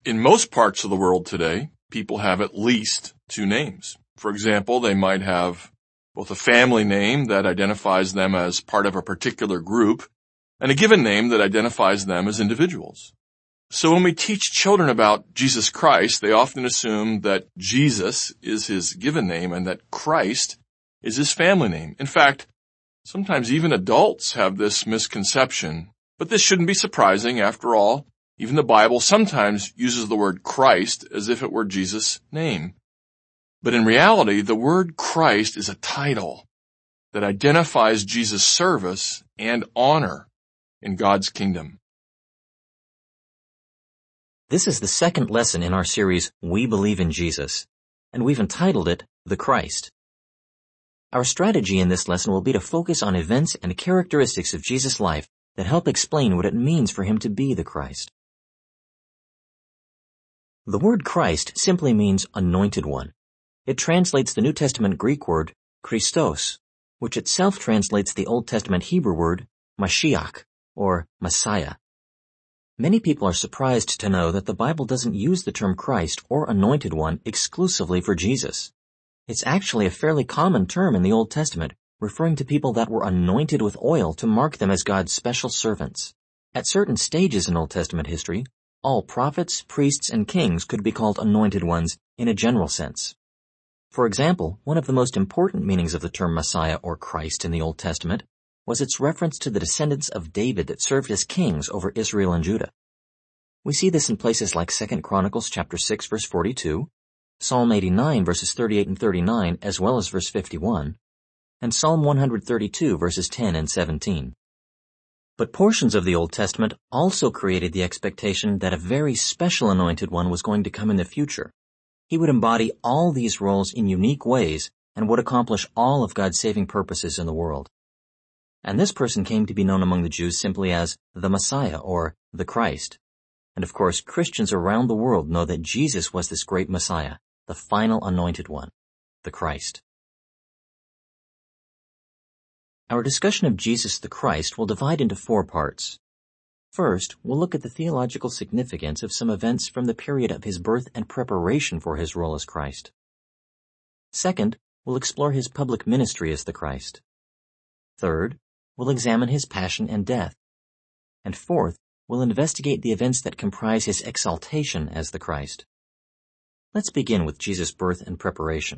In most parts of the world today, people have at least two names. For example, they might have both a family name that identifies them as part of a particular group and a given name that identifies them as individuals. So when we teach children about Jesus Christ, they often assume that Jesus is his given name and that Christ is his family name. In fact, sometimes even adults have this misconception, but this shouldn't be surprising. After all, even the Bible sometimes uses the word Christ as if it were Jesus' name. But in reality, the word Christ is a title that identifies Jesus' service and honor in God's kingdom. This is the second lesson in our series, We Believe in Jesus, and we've entitled it, The Christ. Our strategy in this lesson will be to focus on events and characteristics of Jesus' life that help explain what it means for him to be the Christ. The word Christ simply means anointed one. It translates the New Testament Greek word Christos, which itself translates the Old Testament Hebrew word Mashiach, or Messiah. Many people are surprised to know that the Bible doesn't use the term Christ or anointed one exclusively for Jesus. It's actually a fairly common term in the Old Testament, referring to people that were anointed with oil to mark them as God's special servants. At certain stages in Old Testament history, all prophets, priests, and kings could be called anointed ones in a general sense. For example, one of the most important meanings of the term Messiah or Christ in the Old Testament was its reference to the descendants of David that served as kings over Israel and Judah. We see this in places like 2 Chronicles chapter 6 verse 42, Psalm 89 verses 38 and 39 as well as verse 51, and Psalm 132 verses 10 and 17. But portions of the Old Testament also created the expectation that a very special anointed one was going to come in the future. He would embody all these roles in unique ways and would accomplish all of God's saving purposes in the world. And this person came to be known among the Jews simply as the Messiah or the Christ. And of course, Christians around the world know that Jesus was this great Messiah, the final anointed one, the Christ. Our discussion of Jesus the Christ will divide into 4 parts. First, we'll look at the theological significance of some events from the period of his birth and preparation for his role as Christ. Second, we'll explore his public ministry as the Christ. Third, we'll examine his passion and death. And fourth, we'll investigate the events that comprise his exaltation as the Christ. Let's begin with Jesus' birth and preparation.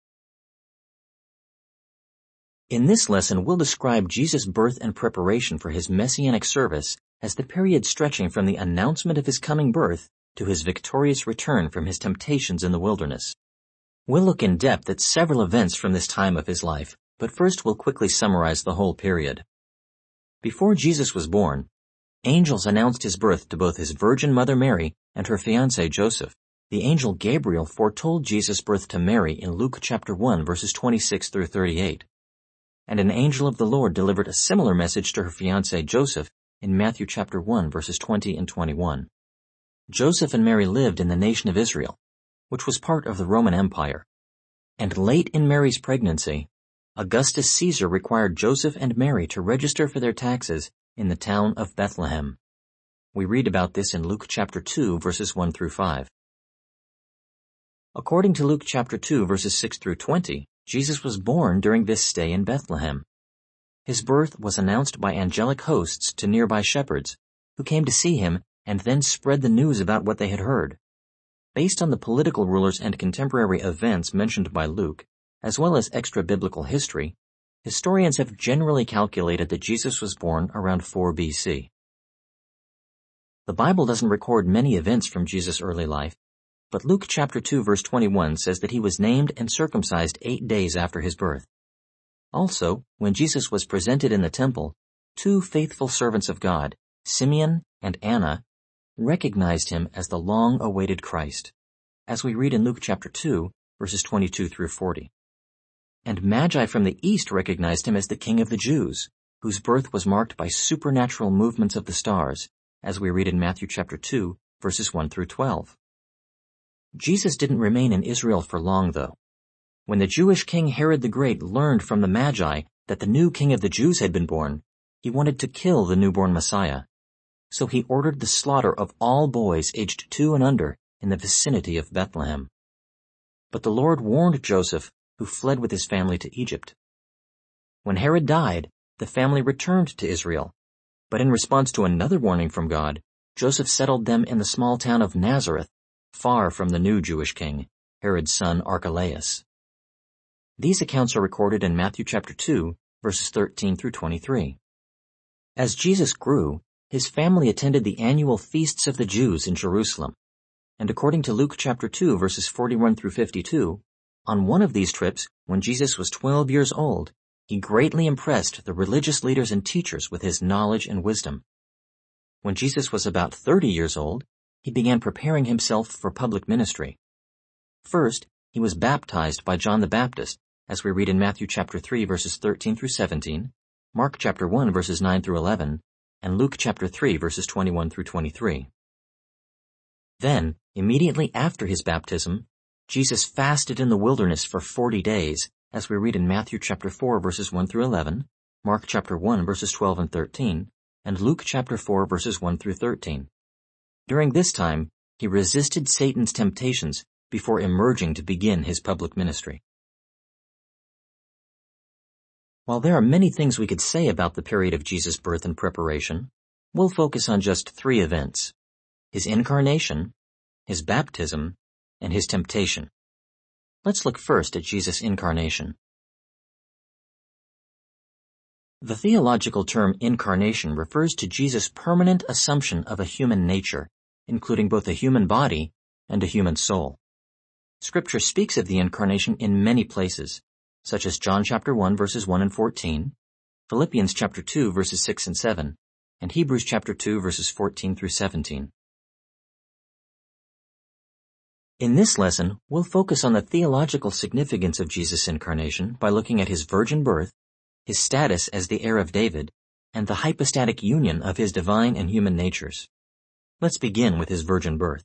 In this lesson, we'll describe Jesus' birth and preparation for his messianic service as the period stretching from the announcement of his coming birth to his victorious return from his temptations in the wilderness. We'll look in depth at several events from this time of his life, but first we'll quickly summarize the whole period. Before Jesus was born, angels announced his birth to both his virgin mother Mary and her fiancé Joseph. The angel Gabriel foretold Jesus' birth to Mary in Luke chapter 1 verses 26 through 38. And an angel of the Lord delivered a similar message to her fiancé Joseph in Matthew chapter 1 verses 20 and 21. Joseph and Mary lived in the nation of Israel, which was part of the Roman Empire. And late in Mary's pregnancy, Augustus Caesar required Joseph and Mary to register for their taxes in the town of Bethlehem. We read about this in Luke chapter 2 verses 1 through 5. According to Luke chapter 2 verses 6 through 20, Jesus was born during this stay in Bethlehem. His birth was announced by angelic hosts to nearby shepherds, who came to see him and then spread the news about what they had heard. Based on the political rulers and contemporary events mentioned by Luke, as well as extra-biblical history, historians have generally calculated that Jesus was born around 4 BC. The Bible doesn't record many events from Jesus' early life, but Luke chapter 2 verse 21 says that he was named and circumcised 8 days after his birth. Also, when Jesus was presented in the temple, 2 faithful servants of God, Simeon and Anna, recognized him as the long-awaited Christ, as we read in Luke chapter 2 verses 22 through 40. And Magi from the east recognized him as the King of the Jews, whose birth was marked by supernatural movements of the stars, as we read in Matthew chapter 2, verses 1 through 12. Jesus didn't remain in Israel for long, though. When the Jewish king Herod the Great learned from the Magi that the new King of the Jews had been born, he wanted to kill the newborn Messiah. so he ordered the slaughter of all boys aged 2 and under in the vicinity of Bethlehem. But the Lord warned Joseph, who fled with his family to Egypt. When Herod died, the family returned to Israel, but in response to another warning from God, Joseph settled them in the small town of Nazareth, far from the new Jewish king, Herod's son Archelaus. These accounts are recorded in Matthew chapter 2, verses 13 through 23. As Jesus grew, his family attended the annual feasts of the Jews in Jerusalem. And according to Luke chapter 2, verses 41 through 52, on one of these trips, when Jesus was 12 years old, he greatly impressed the religious leaders and teachers with his knowledge and wisdom. When Jesus was about 30 years old, he began preparing himself for public ministry. First, he was baptized by John the Baptist, as we read in Matthew chapter 3, verses 13 through 17, Mark chapter 1, verses 9 through 11, and Luke chapter 3, verses 21 through 23. Then, immediately after his baptism, Jesus fasted in the wilderness for 40 days, as we read in Matthew chapter 4, verses 1 through 11, Mark chapter 1, verses 12 and 13, and Luke chapter 4, verses 1 through 13. During this time, he resisted Satan's temptations before emerging to begin his public ministry. While there are many things we could say about the period of Jesus' birth and preparation, we'll focus on just 3 events: his incarnation, his baptism, and his temptation. Let's look first at Jesus' incarnation. The theological term incarnation refers to Jesus' permanent assumption of a human nature, including both a human body and a human soul. Scripture speaks of the incarnation in many places, such as John chapter 1, verses 1 and 14, Philippians chapter 2, verses 6 and 7, and Hebrews chapter 2, verses 14 through 17. In this lesson, we'll focus on the theological significance of Jesus' incarnation by looking at his virgin birth, his status as the heir of David, and the hypostatic union of his divine and human natures. Let's begin with his virgin birth.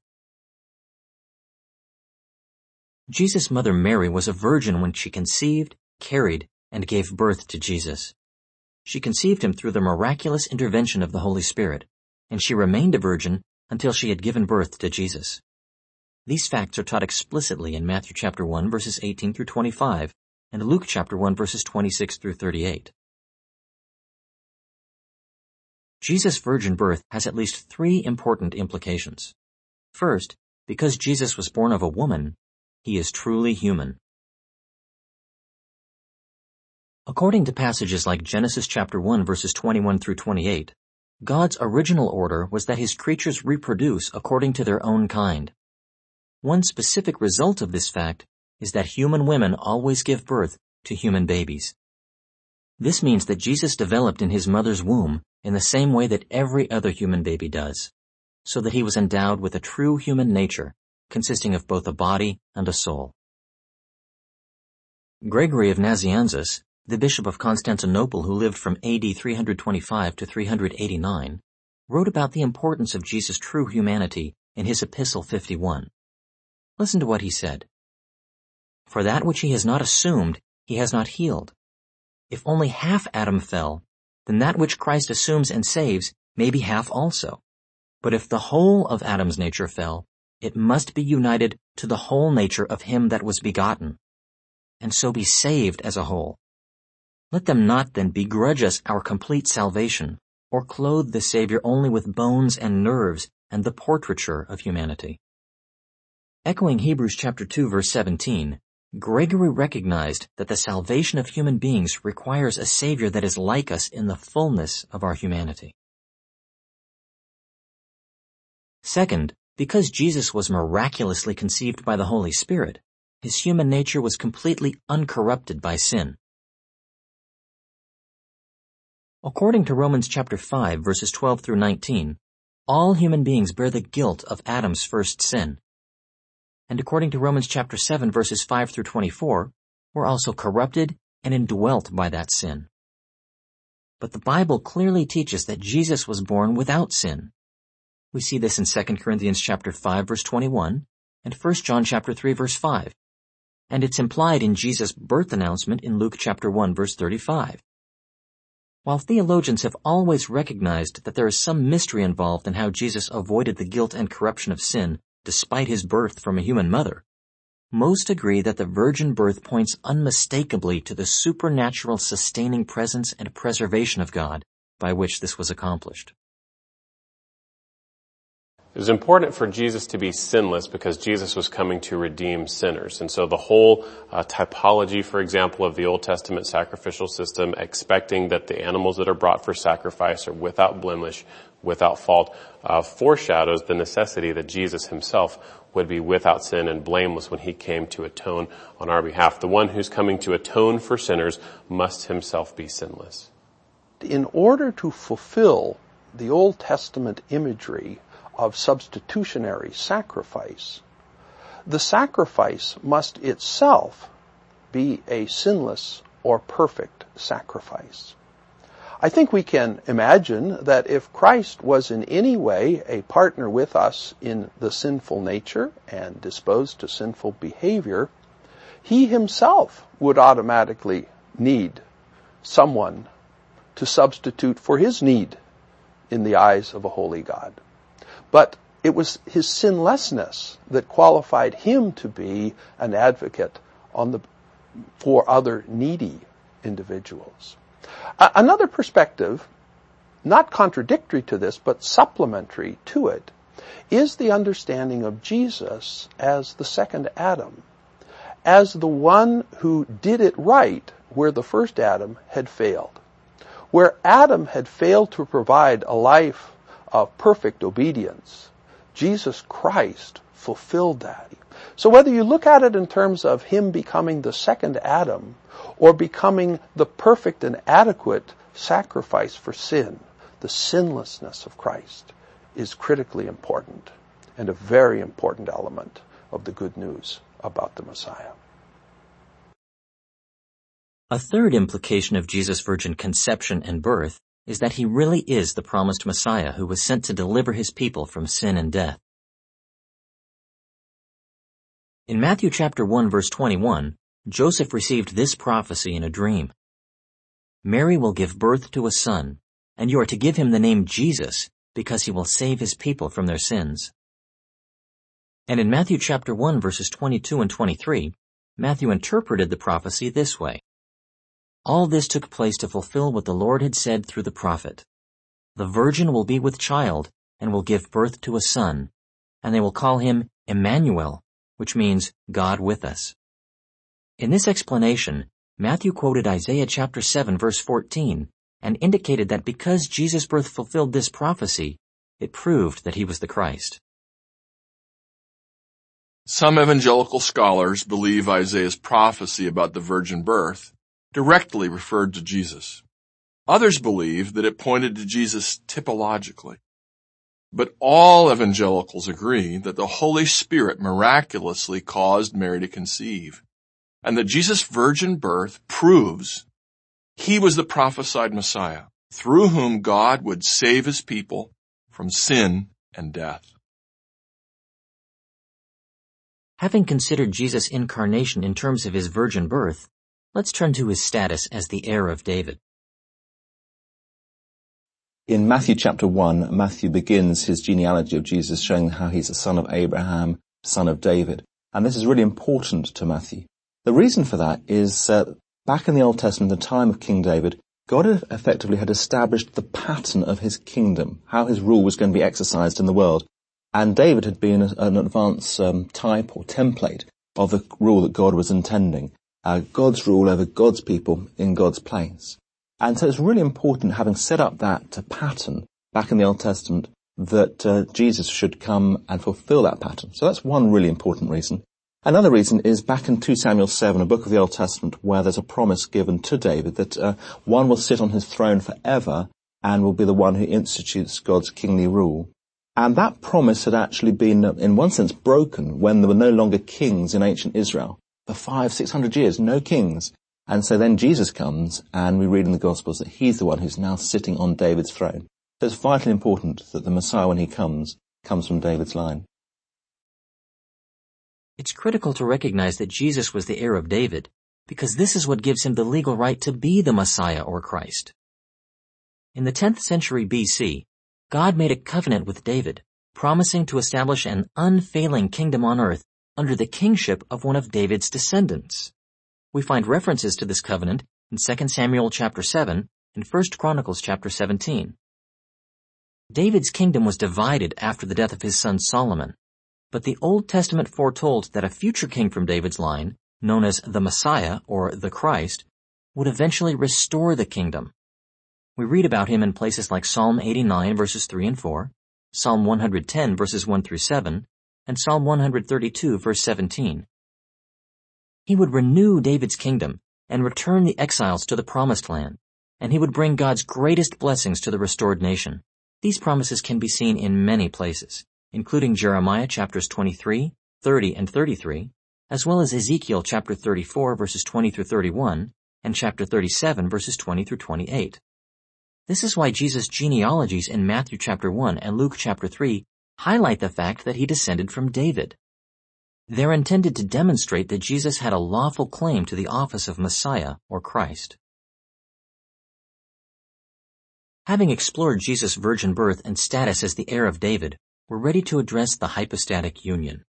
Jesus' mother Mary was a virgin when she conceived, carried, and gave birth to Jesus. She conceived him through the miraculous intervention of the Holy Spirit, and she remained a virgin until she had given birth to Jesus. These facts are taught explicitly in Matthew chapter 1, verses 18 through 25, and Luke chapter 1, verses 26 through 38. Jesus' virgin birth has at least 3 important implications. First, because Jesus was born of a woman, he is truly human. According to passages like Genesis chapter 1, verses 21 through 28, God's original order was that his creatures reproduce according to their own kind. One specific result of this fact is that human women always give birth to human babies. This means that Jesus developed in his mother's womb in the same way that every other human baby does, so that he was endowed with a true human nature, consisting of both a body and a soul. Gregory of Nazianzus, the Bishop of Constantinople who lived from AD 325 to 389, wrote about the importance of Jesus' true humanity in his Epistle 51. Listen to what he said. For that which he has not assumed, he has not healed. If only half Adam fell, then that which Christ assumes and saves may be half also. But if the whole of Adam's nature fell, it must be united to the whole nature of him that was begotten, and so be saved as a whole. Let them not then begrudge us our complete salvation, or clothe the Savior only with bones and nerves and the portraiture of humanity. Echoing Hebrews chapter 2, verse 17, Gregory recognized that the salvation of human beings requires a Savior that is like us in the fullness of our humanity. Second, because Jesus was miraculously conceived by the Holy Spirit, his human nature was completely uncorrupted by sin. According to Romans chapter 5, verses 12 through 19, all human beings bear the guilt of Adam's first sin. And according to Romans chapter 7, verses 5 through 24, we're also corrupted and indwelt by that sin. But the Bible clearly teaches that Jesus was born without sin. We see this in 2 Corinthians chapter 5, verse 21, and 1 John chapter 3, verse 5. And it's implied in Jesus' birth announcement in Luke chapter 1, verse 35. While theologians have always recognized that there is some mystery involved in how Jesus avoided the guilt and corruption of sin despite his birth from a human mother, most agree that the virgin birth points unmistakably to the supernatural sustaining presence and preservation of God by which this was accomplished. It was important for Jesus to be sinless because Jesus was coming to redeem sinners. And so the whole typology, for example, of the Old Testament sacrificial system, expecting that the animals that are brought for sacrifice are without blemish, without fault, foreshadows the necessity that Jesus himself would be without sin and blameless when he came to atone on our behalf. The one who's coming to atone for sinners must himself be sinless. In order to fulfill the Old Testament imagery of substitutionary sacrifice, the sacrifice must itself be a sinless or perfect sacrifice. I think we can imagine that if Christ was in any way a partner with us in the sinful nature and disposed to sinful behavior, he himself would automatically need someone to substitute for his need in the eyes of a holy God. But it was his sinlessness that qualified him to be an advocate for other needy individuals. Another perspective, not contradictory to this, but supplementary to it, is the understanding of Jesus as the second Adam, as the one who did it right where the first Adam had failed. Where Adam had failed to provide a life of perfect obedience, Jesus Christ fulfilled that. So whether you look at it in terms of him becoming the second Adam or becoming the perfect and adequate sacrifice for sin, the sinlessness of Christ is critically important and a very important element of the good news about the Messiah. A third implication of Jesus' virgin conception and birth is that he really is the promised Messiah who was sent to deliver his people from sin and death. In Matthew chapter 1 verse 21, Joseph received this prophecy in a dream. Mary will give birth to a son, and you are to give him the name Jesus, because he will save his people from their sins. And in Matthew chapter 1 verses 22 and 23, Matthew interpreted the prophecy this way. All this took place to fulfill what the Lord had said through the prophet. The virgin will be with child and will give birth to a son, and they will call him Emmanuel, which means God with us. In this explanation, Matthew quoted Isaiah chapter 7 verse 14 and indicated that because Jesus' birth fulfilled this prophecy, it proved that he was the Christ. Some evangelical scholars believe Isaiah's prophecy about the virgin birth directly referred to Jesus. Others believe that it pointed to Jesus typologically. But all evangelicals agree that the Holy Spirit miraculously caused Mary to conceive, and that Jesus' virgin birth proves he was the prophesied Messiah, through whom God would save his people from sin and death. Having considered Jesus' incarnation in terms of his virgin birth, let's turn to his status as the heir of David. In Matthew chapter 1, Matthew begins his genealogy of Jesus showing how he's a son of Abraham, son of David. And this is really important to Matthew. The reason for that is back in the Old Testament, the time of King David, God effectively had established the pattern of his kingdom, how his rule was going to be exercised in the world. And David had been an advance type or template of the rule that God was intending. God's rule over God's people in God's place. And so it's really important, having set up that pattern back in the Old Testament, that Jesus should come and fulfill that pattern. So that's one really important reason. Another reason is back in 2 Samuel 7, a book of the Old Testament, where there's a promise given to David that one will sit on his throne forever and will be the one who institutes God's kingly rule. And that promise had actually been, in one sense, broken when there were no longer kings in ancient Israel. For 500-600 years, no kings. And so then Jesus comes, and we read in the Gospels that he's the one who's now sitting on David's throne. So it's vitally important that the Messiah, when he comes from David's line. It's critical to recognize that Jesus was the heir of David, because this is what gives him the legal right to be the Messiah or Christ. In the 10th century BC, God made a covenant with David, promising to establish an unfailing kingdom on earth under the kingship of one of David's descendants. We find references to this covenant in 2 Samuel chapter 7 and 1 Chronicles chapter 17. David's kingdom was divided after the death of his son Solomon, but the Old Testament foretold that a future king from David's line, known as the Messiah or the Christ, would eventually restore the kingdom. We read about him in places like Psalm 89 verses 3 and 4, Psalm 110 verses 1 through 7, and Psalm 132 verse 17. He would renew David's kingdom and return the exiles to the promised land, and he would bring God's greatest blessings to the restored nation. These promises can be seen in many places, including Jeremiah chapters 23, 30, and 33, as well as Ezekiel chapter 34 verses 20 through 31, and chapter 37 verses 20 through 28. This is why Jesus' genealogies in Matthew chapter 1 and Luke chapter 3 highlight the fact that he descended from David. They're intended to demonstrate that Jesus had a lawful claim to the office of Messiah or Christ. Having explored Jesus' virgin birth and status as the heir of David, we're ready to address the hypostatic union.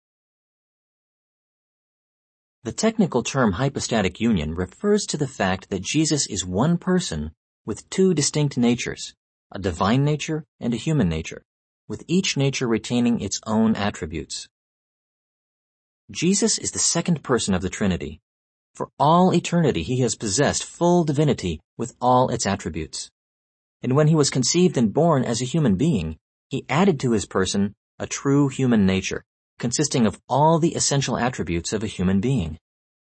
The technical term hypostatic union refers to the fact that Jesus is one person with two distinct natures, a divine nature and a human nature, with each nature retaining its own attributes. Jesus is the second person of the Trinity. For all eternity he has possessed full divinity with all its attributes. And when he was conceived and born as a human being, he added to his person a true human nature, consisting of all the essential attributes of a human being.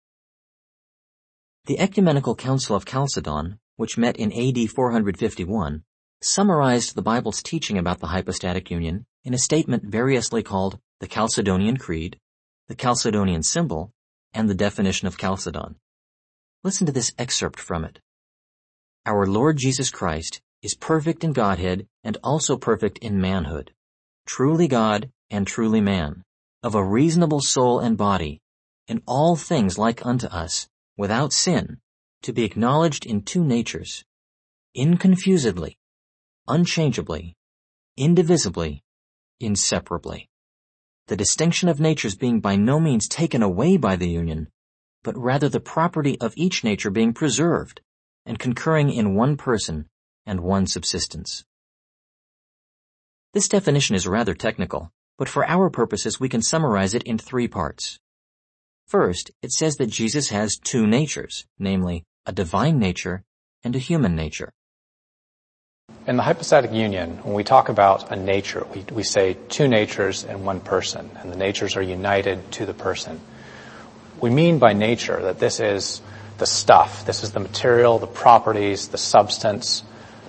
The Ecumenical Council of Chalcedon, which met in AD 451, summarized the Bible's teaching about the hypostatic union in a statement variously called the Chalcedonian Creed, the Chalcedonian Symbol, and the definition of Chalcedon. Listen to this excerpt from it. Our Lord Jesus Christ is perfect in Godhead and also perfect in manhood, truly God and truly man, of a reasonable soul and body, in all things like unto us, without sin, to be acknowledged in two natures, inconfusedly, unchangeably, indivisibly, inseparably. The distinction of natures being by no means taken away by the union, but rather the property of each nature being preserved and concurring in one person and one subsistence. This definition is rather technical, but for our purposes we can summarize it in three parts. First, it says that Jesus has two natures, namely, a divine nature and a human nature. In the hypostatic union, when we talk about a nature, we say two natures in one person, and the natures are united to the person. We mean by nature that this is the stuff, this is the material, the properties, the substance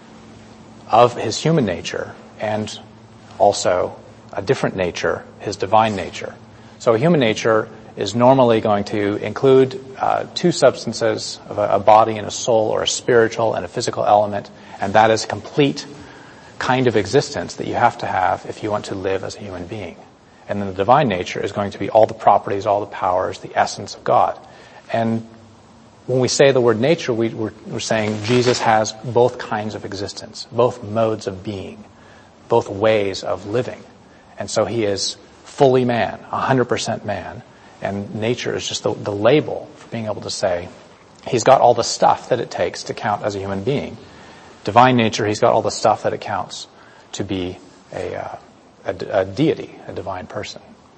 of his human nature, and also a different nature, his divine nature. So a human nature is normally going to include two substances of a body and a soul, or a spiritual and a physical element, and that is a complete kind of existence that you have to have if you want to live as a human being. And then the divine nature is going to be all the properties, all the powers, the essence of God. And when we say the word nature, we're saying Jesus has both kinds of existence, both modes of being, both ways of living. And so he is fully man, 100% man. And nature is just the label for being able to say he's got all the stuff that it takes to count as a human being. Divine nature, he's got all the stuff that it counts to be a deity, a divine person.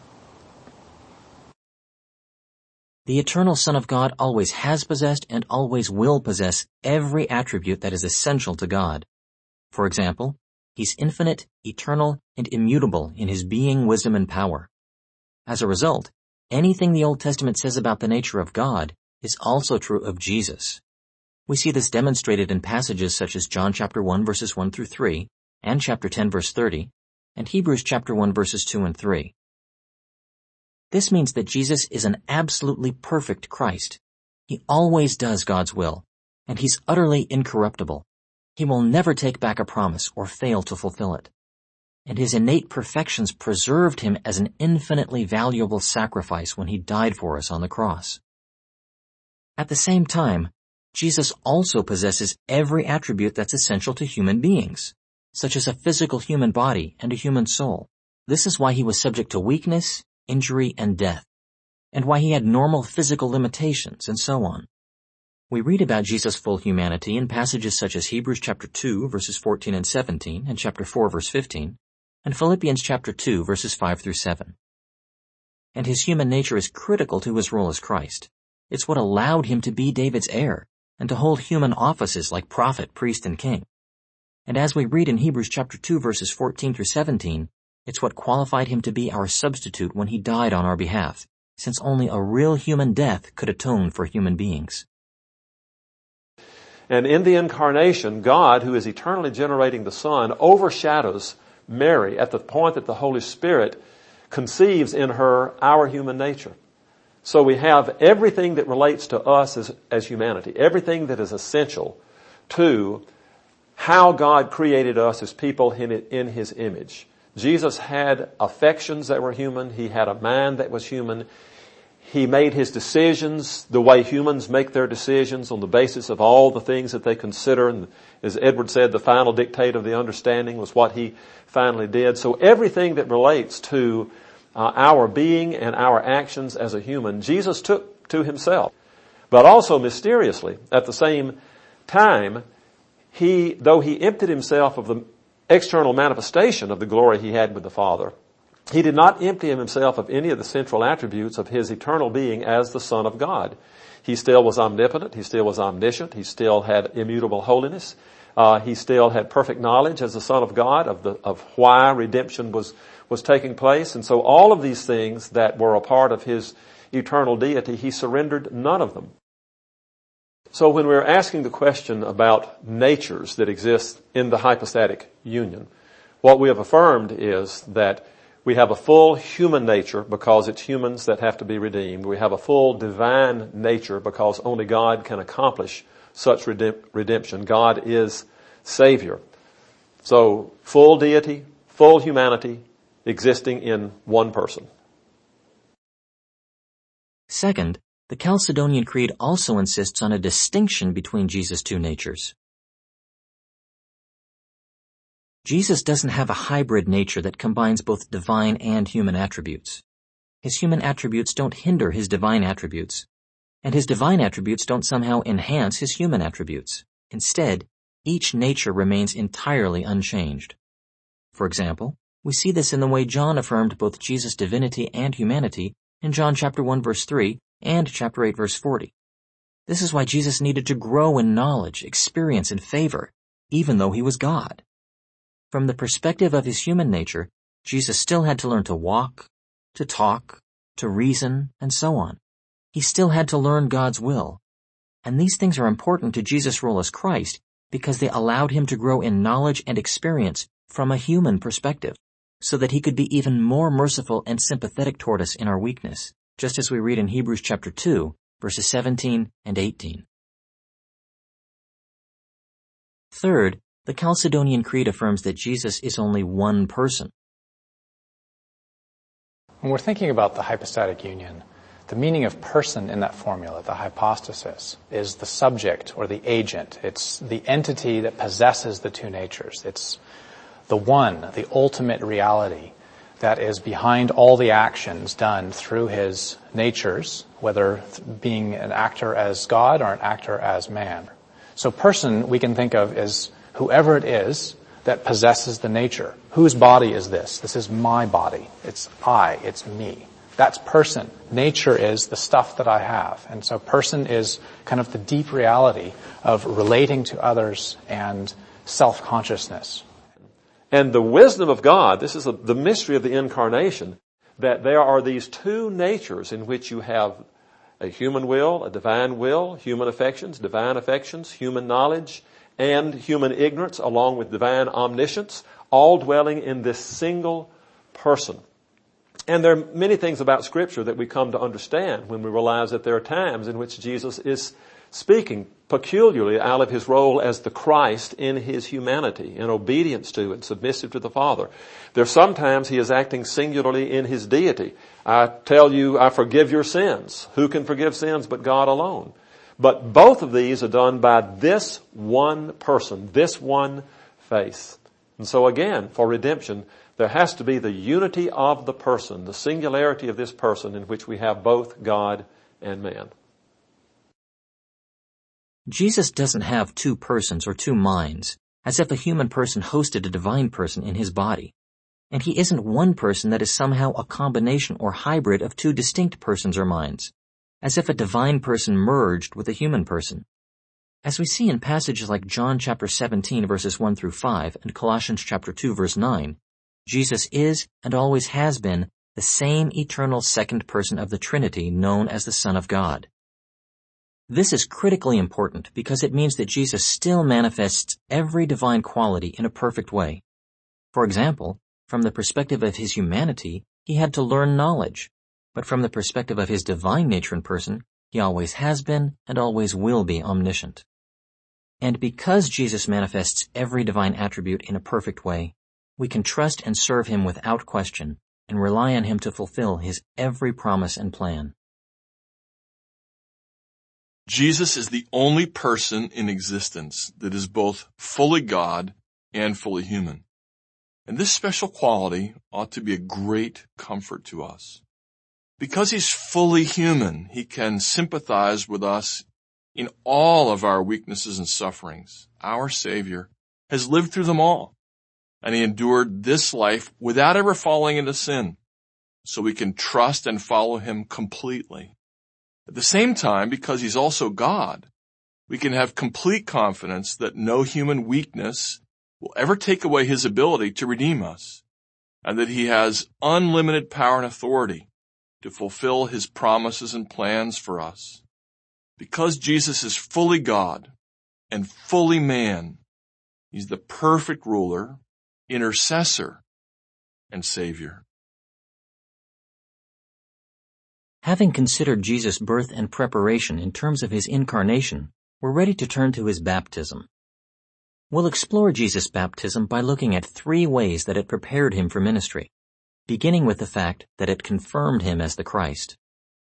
The eternal Son of God always has possessed and always will possess every attribute that is essential to God. For example, he's infinite, eternal, and immutable in his being, wisdom, and power. As a result, anything the Old Testament says about the nature of God is also true of Jesus. We see this demonstrated in passages such as John chapter 1 verses 1 through 3, and chapter 10 verse 30, and Hebrews chapter 1 verses 2 and 3. This means that Jesus is an absolutely perfect Christ. He always does God's will, and he's utterly incorruptible. He will never take back a promise or fail to fulfill it. And his innate perfections preserved him as an infinitely valuable sacrifice when he died for us on the cross. At the same time, Jesus also possesses every attribute that's essential to human beings, such as a physical human body and a human soul. This is why he was subject to weakness, injury, and death, and why he had normal physical limitations, and so on. We read about Jesus' full humanity in passages such as Hebrews chapter 2, verses 14 and 17, and chapter 4, verse 15, and Philippians chapter 2, verses 5 through 7. And his human nature is critical to his role as Christ. It's what allowed him to be David's heir, and to hold human offices like prophet, priest, and king. And as we read in Hebrews chapter 2, verses 14 through 17, it's what qualified him to be our substitute when he died on our behalf, since only a real human death could atone for human beings. And in the incarnation, God, who is eternally generating the Son, overshadows Mary at the point that the Holy Spirit conceives in her our human nature. So we have everything that relates to us as humanity, everything that is essential to how God created us as people in His image. Jesus had affections that were human. He had a mind that was human. He made His decisions the way humans make their decisions, on the basis of all the things that they consider. And as Edward said, the final dictate of the understanding was what He finally did. So everything that relates to our being and our actions as a human, Jesus took to Himself. But also mysteriously, at the same time, though He emptied Himself of the external manifestation of the glory He had with the Father, He did not empty Himself of any of the central attributes of His eternal being as the Son of God. He still was omnipotent. He still was omniscient. He still had immutable holiness. He still had perfect knowledge as the Son of God of why redemption was taking place. And so all of these things that were a part of His eternal deity, He surrendered none of them. So when we're asking the question about natures that exist in the hypostatic union, what we have affirmed is that we have a full human nature because it's humans that have to be redeemed. We have a full divine nature because only God can accomplish such redemption. God is Savior. So full deity, full humanity existing in one person. Second, the Chalcedonian Creed also insists on a distinction between Jesus' two natures. Jesus doesn't have a hybrid nature that combines both divine and human attributes. His human attributes don't hinder His divine attributes, and His divine attributes don't somehow enhance His human attributes. Instead, each nature remains entirely unchanged. For example, we see this in the way John affirmed both Jesus' divinity and humanity in John chapter 1 verse 3 and chapter 8 verse 40. This is why Jesus needed to grow in knowledge, experience, and favor, even though He was God. From the perspective of His human nature, Jesus still had to learn to walk, to talk, to reason, and so on. He still had to learn God's will. And these things are important to Jesus' role as Christ because they allowed Him to grow in knowledge and experience from a human perspective, so that He could be even more merciful and sympathetic toward us in our weakness, just as we read in Hebrews chapter 2, verses 17 and 18. Third, the Chalcedonian Creed affirms that Jesus is only one person. When we're thinking about the hypostatic union, the meaning of person in that formula, the hypostasis, is the subject or the agent. It's the entity that possesses the two natures. It's the one, the ultimate reality that is behind all the actions done through His natures, whether being an actor as God or an actor as man. So person we can think of as whoever it is that possesses the nature. Whose body is this? This is my body. It's it's me. That's person. Nature is the stuff that I have. And so person is kind of the deep reality of relating to others and self-consciousness. And the wisdom of God, this is the mystery of the incarnation, that there are these two natures in which you have a human will, a divine will, human affections, divine affections, human knowledge, and human ignorance, along with divine omniscience, all dwelling in this single person. And there are many things about Scripture that we come to understand when we realize that there are times in which Jesus is speaking peculiarly out of His role as the Christ in His humanity, in obedience to and submissive to the Father. There are sometimes He is acting singularly in His deity. I tell you, I forgive your sins. Who can forgive sins but God alone? But both of these are done by this one person, this one face. And so again, for redemption, there has to be the unity of the person, the singularity of this person in which we have both God and man. Jesus doesn't have two persons or two minds, as if a human person hosted a divine person in his body. And he isn't one person that is somehow a combination or hybrid of two distinct persons or minds, as if a divine person merged with a human person. As we see in passages like John chapter 17 verses 1 through 5 and Colossians chapter 2 verse 9, Jesus is and always has been the same eternal second person of the Trinity known as the Son of God. This is critically important because it means that Jesus still manifests every divine quality in a perfect way. For example, from the perspective of his humanity, he had to learn knowledge, but from the perspective of his divine nature and person, he always has been and always will be omniscient. And because Jesus manifests every divine attribute in a perfect way, we can trust and serve him without question and rely on him to fulfill his every promise and plan. Jesus is the only person in existence that is both fully God and fully human. And this special quality ought to be a great comfort to us. Because he's fully human, he can sympathize with us in all of our weaknesses and sufferings. Our Savior has lived through them all, and he endured this life without ever falling into sin, so we can trust and follow him completely. At the same time, because he's also God, we can have complete confidence that no human weakness will ever take away his ability to redeem us, and that he has unlimited power and authority to fulfill his promises and plans for us. Because Jesus is fully God and fully man, he's the perfect ruler, intercessor, and Savior. Having considered Jesus' birth and preparation in terms of his incarnation, we're ready to turn to his baptism. We'll explore Jesus' baptism by looking at 3 ways that it prepared him for ministry, beginning with the fact that it confirmed him as the Christ.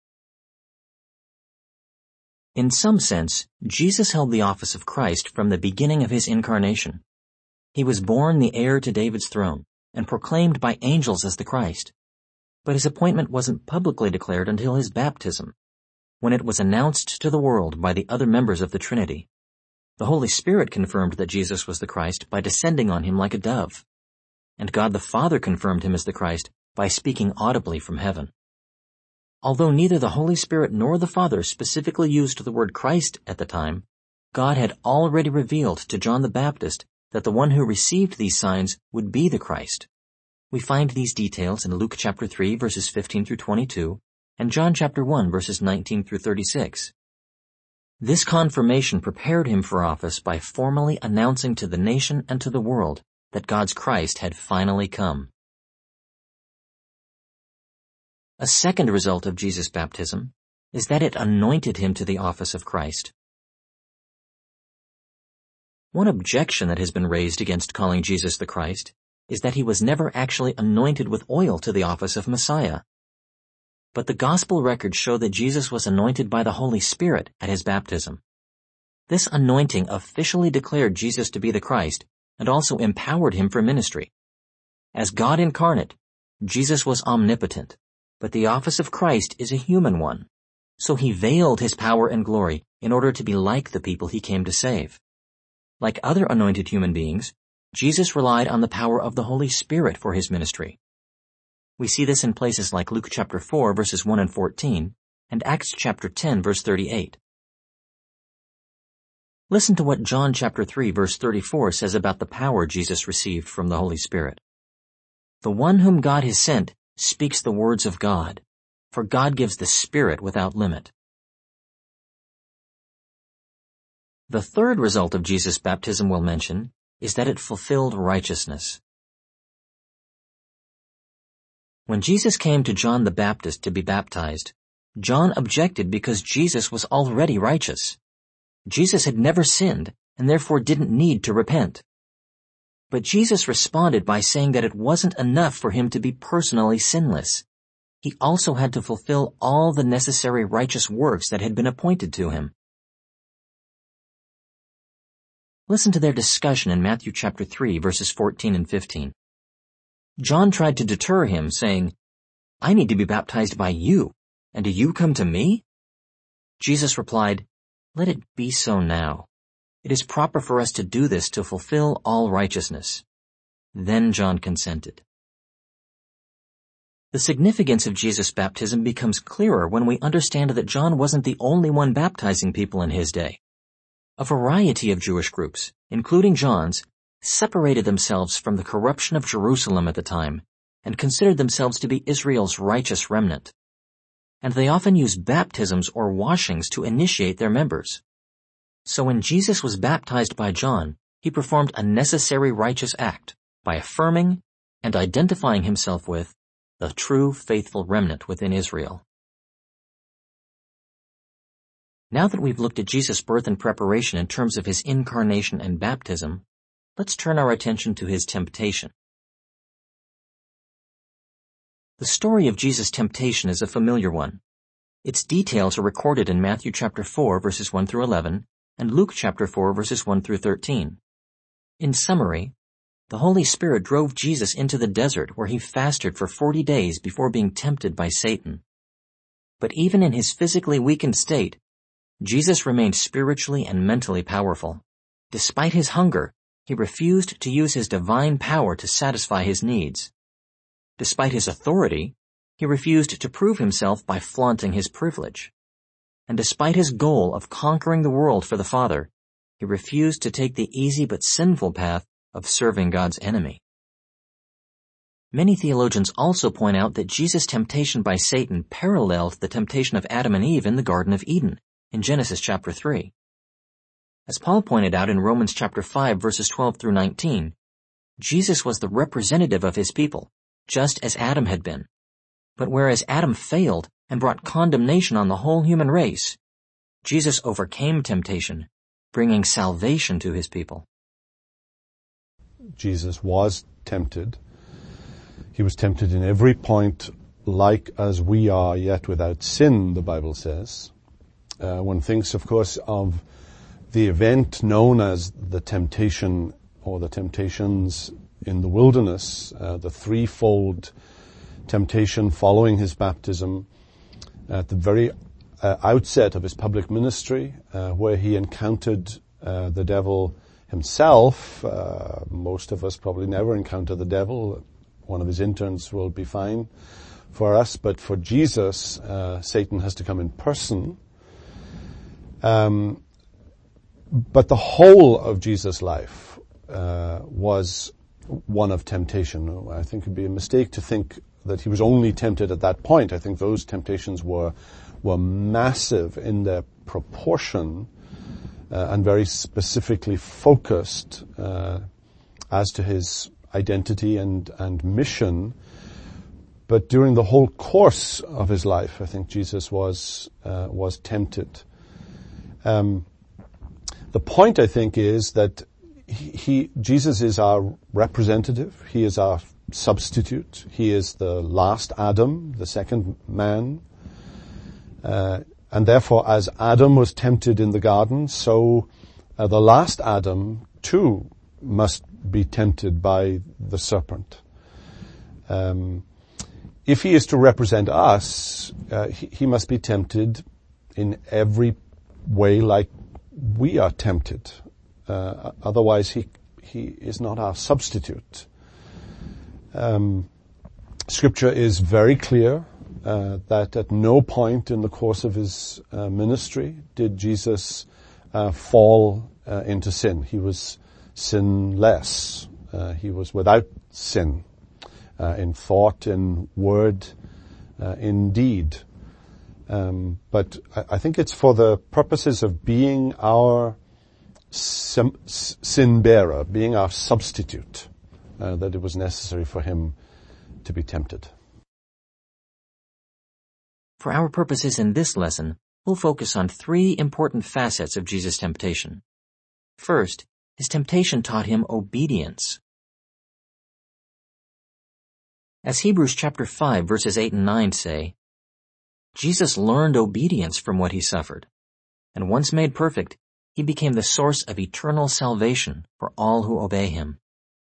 In some sense, Jesus held the office of Christ from the beginning of his incarnation. He was born the heir to David's throne and proclaimed by angels as the Christ. But his appointment wasn't publicly declared until his baptism, when it was announced to the world by the other members of the Trinity. The Holy Spirit confirmed that Jesus was the Christ by descending on him like a dove, and God the Father confirmed him as the Christ by speaking audibly from heaven. Although neither the Holy Spirit nor the Father specifically used the word Christ at the time, God had already revealed to John the Baptist that the one who received these signs would be the Christ. We find these details in Luke chapter 3 verses 15 through 22 and John chapter 1 verses 19 through 36. This confirmation prepared him for office by formally announcing to the nation and to the world that God's Christ had finally come. A second result of Jesus' baptism is that it anointed him to the office of Christ. One objection that has been raised against calling Jesus the Christ is that he was never actually anointed with oil to the office of Messiah. But the gospel records show that Jesus was anointed by the Holy Spirit at his baptism. This anointing officially declared Jesus to be the Christ and also empowered him for ministry. As God incarnate, Jesus was omnipotent, but the office of Christ is a human one, so he veiled his power and glory in order to be like the people he came to save. Like other anointed human beings, Jesus relied on the power of the Holy Spirit for his ministry. We see this in places like Luke chapter 4 verses 1 and 14 and Acts chapter 10 verse 38. Listen to what John chapter 3 verse 34 says about the power Jesus received from the Holy Spirit. The one whom God has sent speaks the words of God, for God gives the Spirit without limit. The third result of Jesus' baptism we'll mention is that it fulfilled righteousness. When Jesus came to John the Baptist to be baptized, John objected because Jesus was already righteous. Jesus had never sinned and therefore didn't need to repent. But Jesus responded by saying that it wasn't enough for him to be personally sinless. He also had to fulfill all the necessary righteous works that had been appointed to him. Listen to their discussion in Matthew chapter 3, verses 14 and 15. John tried to deter him, saying, "I need to be baptized by you, and do you come to me?" Jesus replied, "Let it be so now. It is proper for us to do this to fulfill all righteousness." Then John consented. The significance of Jesus' baptism becomes clearer when we understand that John wasn't the only one baptizing people in his day. A variety of Jewish groups, including John's, separated themselves from the corruption of Jerusalem at the time and considered themselves to be Israel's righteous remnant. And they often used baptisms or washings to initiate their members. So when Jesus was baptized by John, he performed a necessary righteous act by affirming and identifying himself with the true faithful remnant within Israel. Now that we've looked at Jesus' birth and preparation in terms of his incarnation and baptism, let's turn our attention to his temptation. The story of Jesus' temptation is a familiar one. Its details are recorded in Matthew chapter 4, verses 1 through 11, and Luke chapter 4, verses 1 through 13. In summary, the Holy Spirit drove Jesus into the desert where he fasted for 40 days before being tempted by Satan. But even in his physically weakened state, Jesus remained spiritually and mentally powerful. Despite his hunger, he refused to use his divine power to satisfy his needs. Despite his authority, he refused to prove himself by flaunting his privilege. And despite his goal of conquering the world for the Father, he refused to take the easy but sinful path of serving God's enemy. Many theologians also point out that Jesus' temptation by Satan paralleled the temptation of Adam and Eve in the Garden of Eden in Genesis chapter 3. As Paul pointed out in Romans chapter 5, verses 12 through 19, Jesus was the representative of his people, just as Adam had been. But whereas Adam failed and brought condemnation on the whole human race, Jesus overcame temptation, bringing salvation to his people. Jesus was tempted. He was tempted in every point like as we are, yet without sin, the Bible says. One thinks, of course, of the event known as the temptation or the temptations in the wilderness, the threefold temptation following his baptism at the very outset of his public ministry, where he encountered the devil himself. Most of us probably never encounter the devil. One of his interns will be fine for us, but for Jesus, Satan has to come in person. But the whole of Jesus' life was one of temptation. I think it would be a mistake to think that he was only tempted at that point. I think those temptations were massive in their proportion and very specifically focused as to his identity and mission. But during the whole course of his life, I think Jesus was tempted. The point, I think, is that Jesus is our representative. He is our substitute. He is the last Adam, the second man. And therefore, as Adam was tempted in the garden, so the last Adam, too, must be tempted by the serpent. If he is to represent us, he must be tempted in every way like we are tempted. Otherwise, he is not our substitute. Scripture is very clear that at no point in the course of his ministry did Jesus fall into sin. He was sinless. He was without sin in thought, in word, in deed. But I think it's for the purposes of being our sin bearer, being our substitute, that it was necessary for him to be tempted. For our purposes in this lesson, we'll focus on three important facets of Jesus' temptation. First, his temptation taught him obedience. As Hebrews chapter 5 verses 8 and 9 say, Jesus learned obedience from what he suffered, and once made perfect, he became the source of eternal salvation for all who obey him.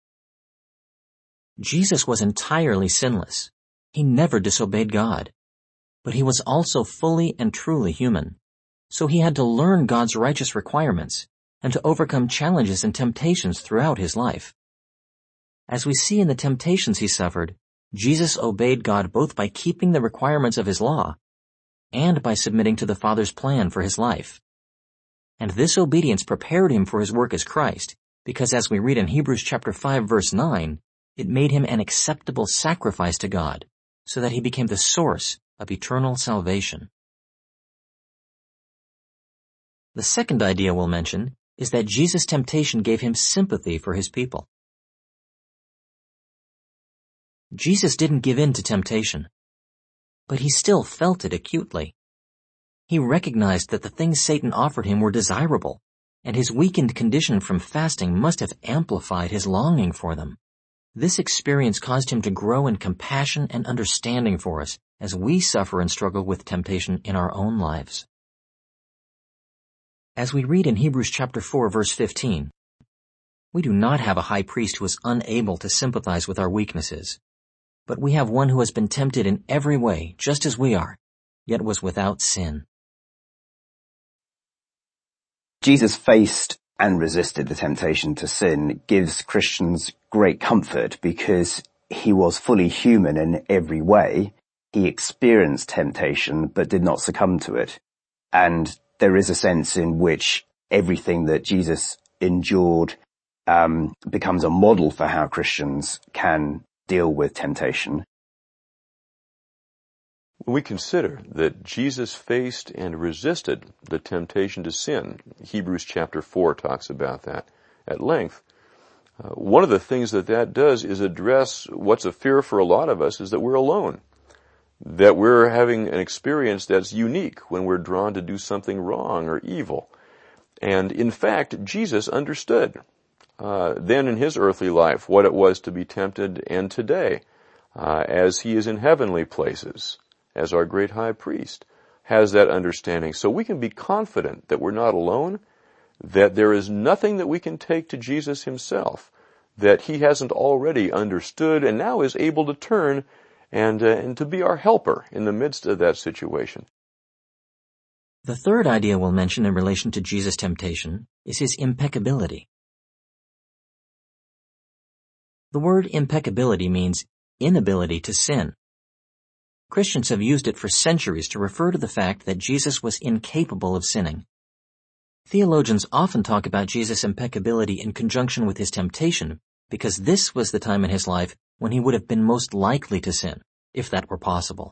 Jesus was entirely sinless. He never disobeyed God. But he was also fully and truly human. So he had to learn God's righteous requirements and to overcome challenges and temptations throughout his life. As we see in the temptations he suffered, Jesus obeyed God both by keeping the requirements of his law and by submitting to the Father's plan for his life. And this obedience prepared him for his work as Christ, because as we read in Hebrews chapter 5 verse 9, it made him an acceptable sacrifice to God, so that he became the source of eternal salvation. The second idea we'll mention is that Jesus' temptation gave him sympathy for his people. Jesus didn't give in to temptation, but he still felt it acutely. He recognized that the things Satan offered him were desirable, and his weakened condition from fasting must have amplified his longing for them. This experience caused him to grow in compassion and understanding for us as we suffer and struggle with temptation in our own lives. As we read in Hebrews chapter 4 verse 15, we do not have a high priest who is unable to sympathize with our weaknesses, but we have one who has been tempted in every way, just as we are, yet was without sin. Jesus faced and resisted the temptation to sin gives Christians great comfort because he was fully human in every way. He experienced temptation but did not succumb to it. And there is a sense in which everything that Jesus endured becomes a model for how Christians can deal with temptation. When we consider that Jesus faced and resisted the temptation to sin, Hebrews chapter 4 talks about that at length. One of the things that does is address what's a fear for a lot of us is that we're alone, that we're having an experience that's unique when we're drawn to do something wrong or evil. And in fact, Jesus understood then in his earthly life what it was to be tempted, and today, as he is in heavenly places, as our great high priest, has that understanding. So we can be confident that we're not alone, that there is nothing that we can take to Jesus himself that he hasn't already understood and now is able to turn and to be our helper in the midst of that situation. The third idea we'll mention in relation to Jesus' temptation is his impeccability. The word impeccability means inability to sin. Christians have used it for centuries to refer to the fact that Jesus was incapable of sinning. Theologians often talk about Jesus' impeccability in conjunction with his temptation because this was the time in his life when he would have been most likely to sin, if that were possible.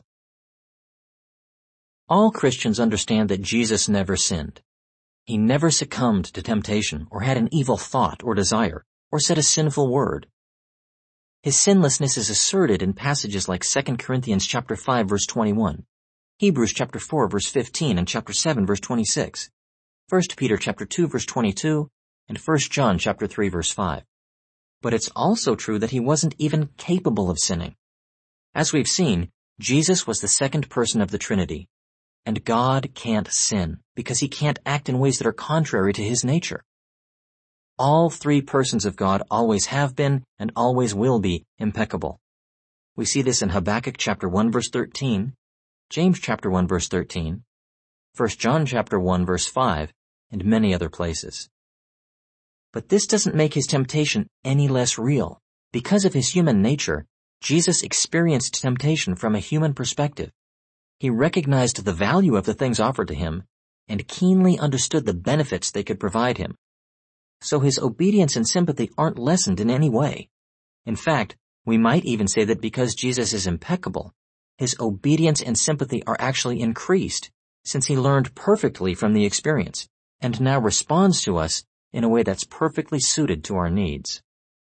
All Christians understand that Jesus never sinned. He never succumbed to temptation or had an evil thought or desire or said a sinful word. His sinlessness is asserted in passages like 2 Corinthians chapter 5 verse 21, Hebrews chapter 4 verse 15 and chapter 7 verse 26, 1 Peter chapter 2 verse 22, and 1 John chapter 3 verse 5. But it's also true that he wasn't even capable of sinning. As we've seen, Jesus was the second person of the Trinity, and God can't sin because he can't act in ways that are contrary to his nature. All three persons of God always have been and always will be impeccable. We see this in Habakkuk chapter 1 verse 13, James chapter 1 verse 13, 1 John chapter 1 verse 5, and many other places. But this doesn't make his temptation any less real. Because of his human nature, Jesus experienced temptation from a human perspective. He recognized the value of the things offered to him and keenly understood the benefits they could provide him. So his obedience and sympathy aren't lessened in any way. In fact, we might even say that because Jesus is impeccable, his obedience and sympathy are actually increased, since he learned perfectly from the experience, and now responds to us in a way that's perfectly suited to our needs.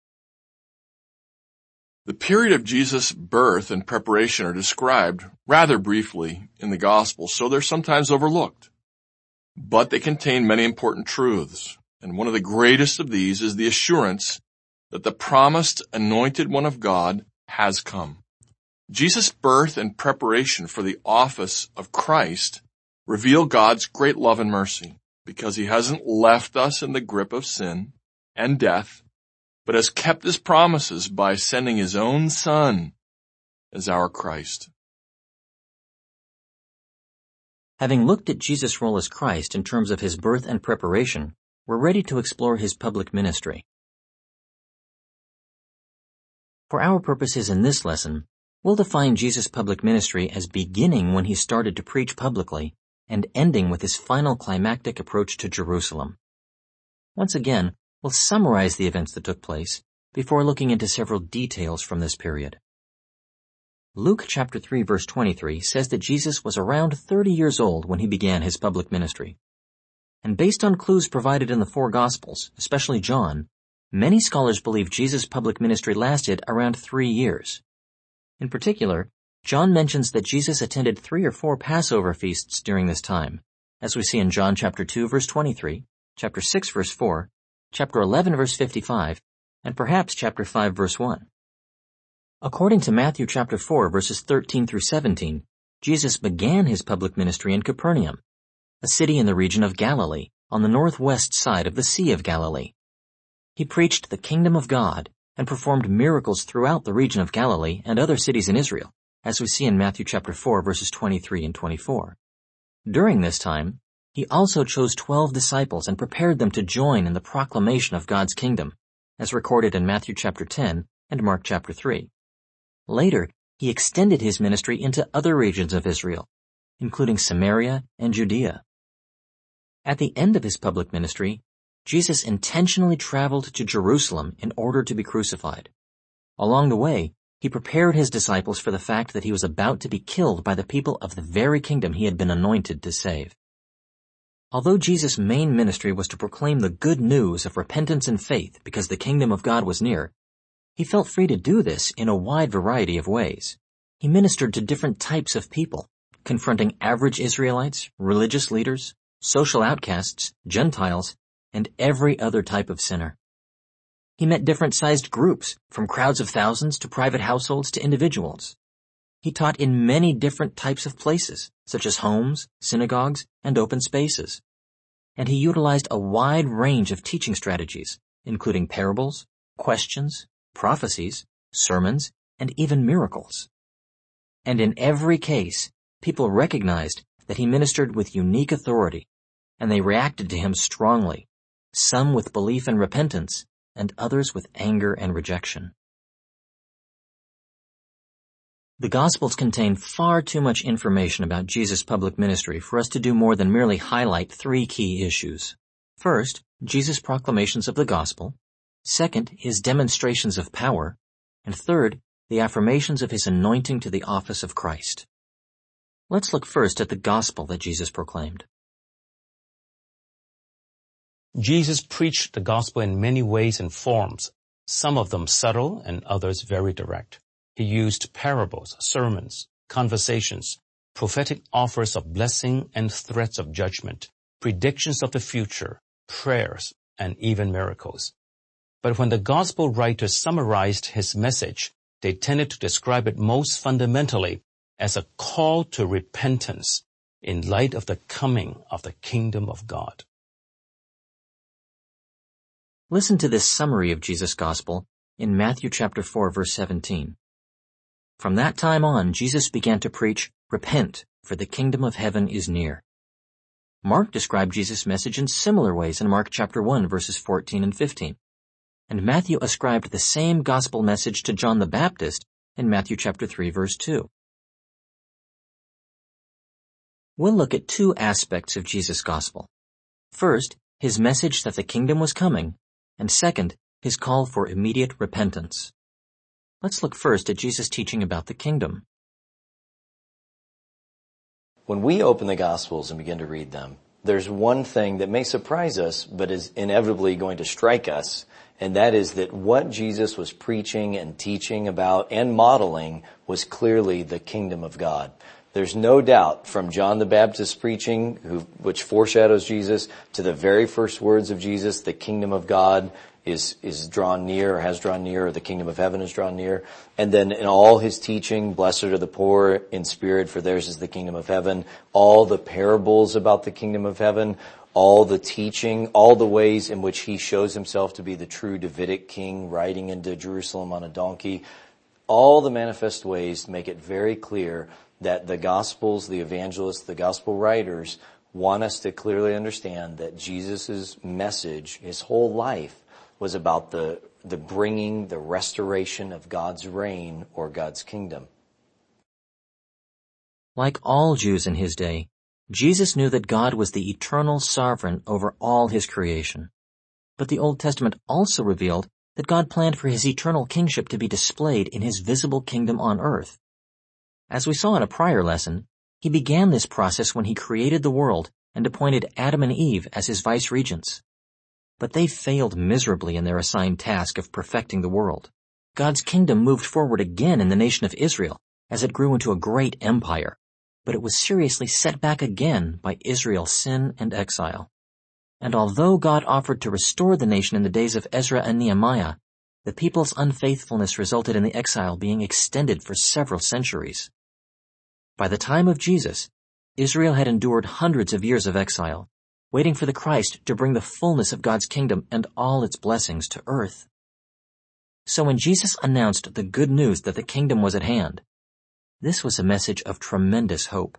The period of Jesus' birth and preparation are described rather briefly in the Gospels, so they're sometimes overlooked. But they contain many important truths. And one of the greatest of these is the assurance that the promised anointed one of God has come. Jesus' birth and preparation for the office of Christ reveal God's great love and mercy. because he hasn't left us in the grip of sin and death, but has kept his promises by sending his own Son as our Christ. Having looked at Jesus' role as Christ in terms of his birth and preparation, we're ready to explore his public ministry. For our purposes in this lesson, we'll define Jesus' public ministry as beginning when he started to preach publicly and ending with his final climactic approach to Jerusalem. Once again, we'll summarize the events that took place before looking into several details from this period. Luke chapter 3 verse 23 says that Jesus was around 30 years old when he began his public ministry. And based on clues provided in the four Gospels, especially John, many scholars believe Jesus' public ministry lasted around 3 years. In particular, John mentions that Jesus attended 3 or 4 Passover feasts during this time, as we see in John chapter 2 verse 23, chapter 6 verse 4, chapter 11 verse 55, and perhaps chapter 5 verse 1. According to Matthew chapter 4 verses 13 through 17, Jesus began his public ministry in Capernaum, a city in the region of Galilee, on the northwest side of the Sea of Galilee. He preached the kingdom of God and performed miracles throughout the region of Galilee and other cities in Israel, as we see in Matthew chapter 4 verses 23 and 24. During this time, he also chose 12 disciples and prepared them to join in the proclamation of God's kingdom, as recorded in Matthew chapter 10 and Mark chapter 3. Later, he extended his ministry into other regions of Israel, including Samaria and Judea. At the end of his public ministry, Jesus intentionally traveled to Jerusalem in order to be crucified. Along the way, he prepared his disciples for the fact that he was about to be killed by the people of the very kingdom he had been anointed to save. Although Jesus' main ministry was to proclaim the good news of repentance and faith because the kingdom of God was near, he felt free to do this in a wide variety of ways. He ministered to different types of people, confronting average Israelites, religious leaders, social outcasts, Gentiles, and every other type of sinner. He met different-sized groups, from crowds of thousands to private households to individuals. He taught in many different types of places, such as homes, synagogues, and open spaces. And he utilized a wide range of teaching strategies, including parables, questions, prophecies, sermons, and even miracles. And in every case, people recognized that he ministered with unique authority, and they reacted to him strongly, some with belief and repentance, and others with anger and rejection. The Gospels contain far too much information about Jesus' public ministry for us to do more than merely highlight 3 key issues. First, Jesus' proclamations of the Gospel. Second, his demonstrations of power. And third, the affirmations of his anointing to the office of Christ. Let's look first at the Gospel that Jesus proclaimed. Jesus preached the gospel in many ways and forms, some of them subtle and others very direct. He used parables, sermons, conversations, prophetic offers of blessing and threats of judgment, predictions of the future, prayers, and even miracles. But when the gospel writers summarized his message, they tended to describe it most fundamentally as a call to repentance in light of the coming of the kingdom of God. Listen to this summary of Jesus' gospel in Matthew chapter 4 verse 17. From that time on, Jesus began to preach, "Repent, for the kingdom of heaven is near." Mark described Jesus' message in similar ways in Mark chapter 1 verses 14 and 15. And Matthew ascribed the same gospel message to John the Baptist in Matthew chapter 3 verse 2. We'll look at 2 aspects of Jesus' gospel. First, his message that the kingdom was coming, and second, his call for immediate repentance. Let's look first at Jesus' teaching about the kingdom. When we open the Gospels and begin to read them, there's one thing that may surprise us, but is inevitably going to strike us, and that is that what Jesus was preaching and teaching about and modeling was clearly the kingdom of God. There's no doubt from John the Baptist's preaching, which foreshadows Jesus, to the very first words of Jesus, the kingdom of God is drawn near or has drawn near, or the kingdom of heaven is drawn near. And then in all his teaching, blessed are the poor in spirit, for theirs is the kingdom of heaven. All the parables about the kingdom of heaven, all the teaching, all the ways in which he shows himself to be the true Davidic king riding into Jerusalem on a donkey, all the manifest ways make it very clear that the Gospels, the evangelists, the Gospel writers want us to clearly understand that Jesus' message, his whole life, was about the bringing, the restoration of God's reign or God's kingdom. Like all Jews in his day, Jesus knew that God was the eternal sovereign over all his creation. But the Old Testament also revealed that God planned for his eternal kingship to be displayed in his visible kingdom on earth. As we saw in a prior lesson, he began this process when he created the world and appointed Adam and Eve as his vice-regents. But they failed miserably in their assigned task of perfecting the world. God's kingdom moved forward again in the nation of Israel as it grew into a great empire, but it was seriously set back again by Israel's sin and exile. And although God offered to restore the nation in the days of Ezra and Nehemiah, the people's unfaithfulness resulted in the exile being extended for several centuries. By the time of Jesus, Israel had endured hundreds of years of exile, waiting for the Christ to bring the fullness of God's kingdom and all its blessings to earth. So when Jesus announced the good news that the kingdom was at hand, this was a message of tremendous hope.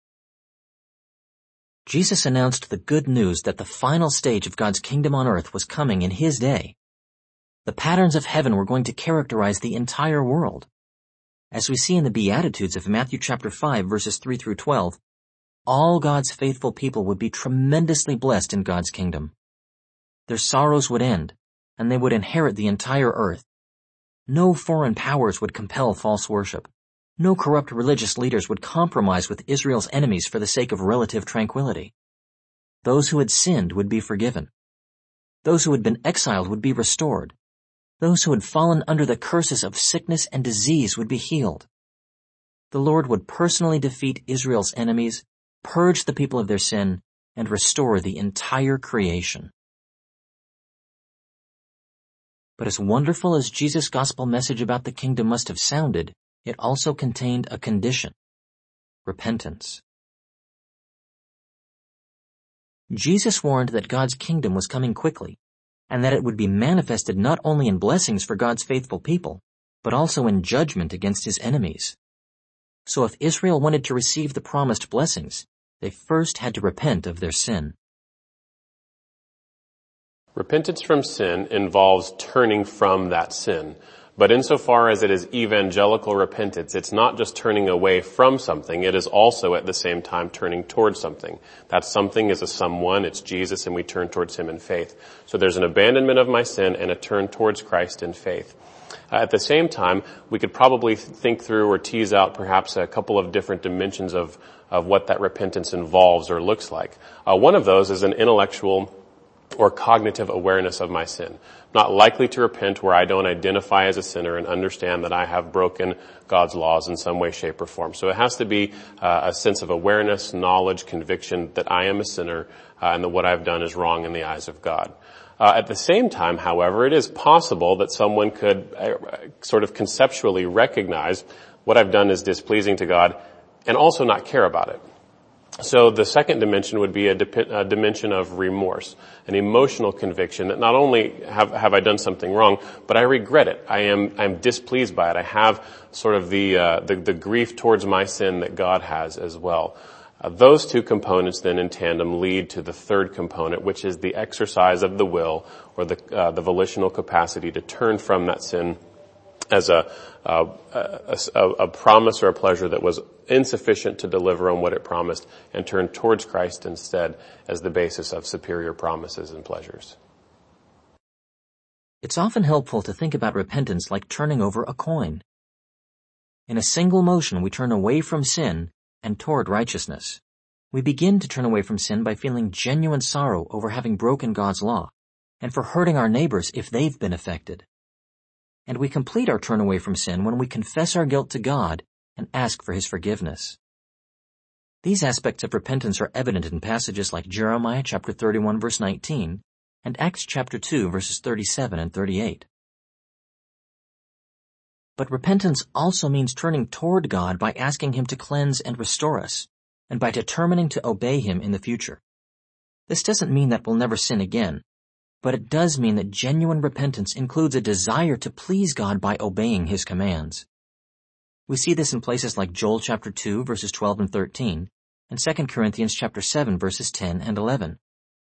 Jesus announced the good news that the final stage of God's kingdom on earth was coming in his day. The patterns of heaven were going to characterize the entire world. As we see in the Beatitudes of Matthew chapter 5, verses 3 through 12, all God's faithful people would be tremendously blessed in God's kingdom. Their sorrows would end, and they would inherit the entire earth. No foreign powers would compel false worship. No corrupt religious leaders would compromise with Israel's enemies for the sake of relative tranquility. Those who had sinned would be forgiven. Those who had been exiled would be restored. Those who had fallen under the curses of sickness and disease would be healed. The Lord would personally defeat Israel's enemies, purge the people of their sin, and restore the entire creation. But as wonderful as Jesus' gospel message about the kingdom must have sounded, it also contained a condition: repentance. Jesus warned that God's kingdom was coming quickly, and that it would be manifested not only in blessings for God's faithful people, but also in judgment against his enemies. So if Israel wanted to receive the promised blessings, they first had to repent of their sin. Repentance from sin involves turning from that sin. But insofar as it is evangelical repentance, it's not just turning away from something, it is also at the same time turning towards something. That something is a someone, it's Jesus, and we turn towards him in faith. So there's an abandonment of my sin and a turn towards Christ in faith. At the same time, we could probably think through or tease out perhaps a couple of different dimensions of what that repentance involves or looks like. One of those is an intellectual or cognitive awareness of my sin. Not likely to repent where I don't identify as a sinner and understand that I have broken God's laws in some way, shape, or form. So it has to be a sense of awareness, knowledge, conviction that I am a sinner and that what I've done is wrong in the eyes of God. At the same time, however, it is possible that someone could sort of conceptually recognize what I've done is displeasing to God and also not care about it. So the second dimension would be a dimension of remorse, an emotional conviction that not only have I done something wrong, but I regret it. I'm displeased by it. I have sort of the grief towards my sin that God has as well. Those two components then in tandem lead to the third component, which is the exercise of the will or the volitional capacity to turn from that sin as a promise or a pleasure that was insufficient to deliver on what it promised, and turn towards Christ instead as the basis of superior promises and pleasures. It's often helpful to think about repentance like turning over a coin. In a single motion, we turn away from sin and toward righteousness. We begin to turn away from sin by feeling genuine sorrow over having broken God's law, and for hurting our neighbors if they've been affected. And we complete our turn away from sin when we confess our guilt to God and ask for his forgiveness. These aspects of repentance are evident in passages like Jeremiah chapter 31 verse 19 and Acts chapter 2 verses 37 and 38. But repentance also means turning toward God by asking Him to cleanse and restore us, and by determining to obey Him in the future. This doesn't mean that we'll never sin again, but it does mean that genuine repentance includes a desire to please God by obeying His commands. We see this in places like Joel chapter 2 verses 12 and 13, and 2 Corinthians chapter 7 verses 10 and 11.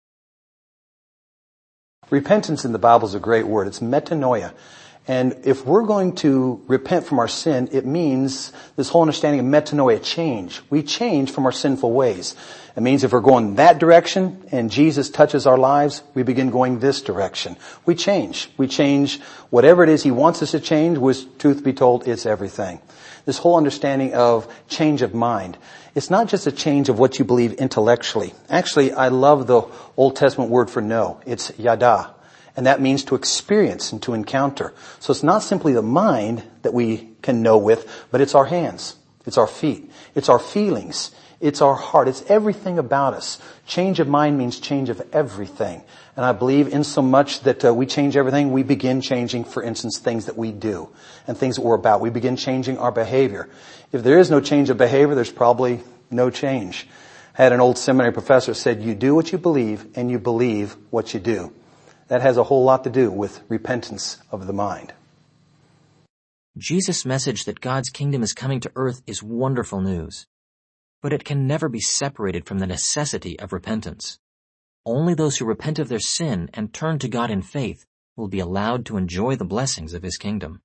Repentance in the Bible is a great word. It's metanoia. And if we're going to repent from our sin, it means this whole understanding of metanoia, change. We change from our sinful ways. It means if we're going that direction and Jesus touches our lives, we begin going this direction. We change. We change whatever it is He wants us to change, which, truth be told, it's everything. This whole understanding of change of mind. It's not just a change of what you believe intellectually. Actually, I love the Old Testament word for know. It's yada. And that means to experience and to encounter. So it's not simply the mind that we can know with, but it's our hands. It's our feet. It's our feelings. It's our heart. It's everything about us. Change of mind means change of everything. And I believe in so much that we change everything, we begin changing, for instance, things that we do and things that we're about. We begin changing our behavior. If there is no change of behavior, there's probably no change. I had an old seminary professor said, you do what you believe and you believe what you do. That has a whole lot to do with repentance of the mind. Jesus' message that God's kingdom is coming to earth is wonderful news. But it can never be separated from the necessity of repentance. Only those who repent of their sin and turn to God in faith will be allowed to enjoy the blessings of His kingdom.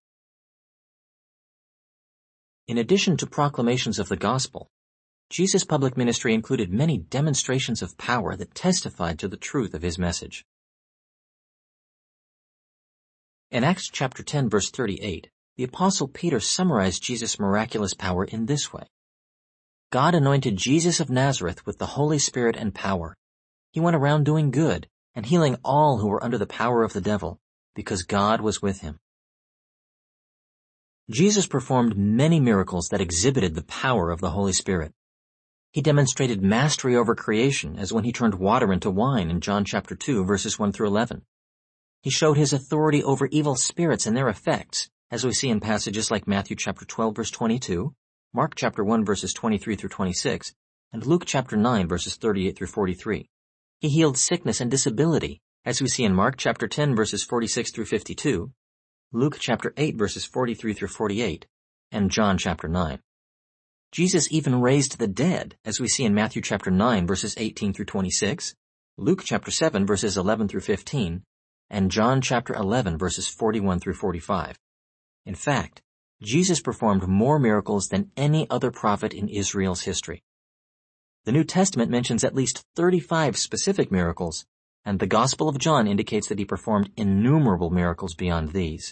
In addition to proclamations of the gospel, Jesus' public ministry included many demonstrations of power that testified to the truth of His message. In Acts chapter 10 verse 38, the Apostle Peter summarized Jesus' miraculous power in this way. God anointed Jesus of Nazareth with the Holy Spirit and power. He went around doing good and healing all who were under the power of the devil, because God was with Him. Jesus performed many miracles that exhibited the power of the Holy Spirit. He demonstrated mastery over creation, as when He turned water into wine in John chapter 2 verses 1 through 11. He showed His authority over evil spirits and their effects, as we see in passages like Matthew chapter 12 verse 22, Mark chapter 1 verses 23 through 26, and Luke chapter 9 verses 38 through 43. He healed sickness and disability, as we see in Mark chapter 10 verses 46 through 52, Luke chapter 8 verses 43 through 48, and John chapter 9. Jesus even raised the dead, as we see in Matthew chapter 9 verses 18 through 26, Luke chapter 7 verses 11 through 15, and John chapter 11 verses 41 through 45. In fact, Jesus performed more miracles than any other prophet in Israel's history. The New Testament mentions at least 35 specific miracles, and the Gospel of John indicates that He performed innumerable miracles beyond these.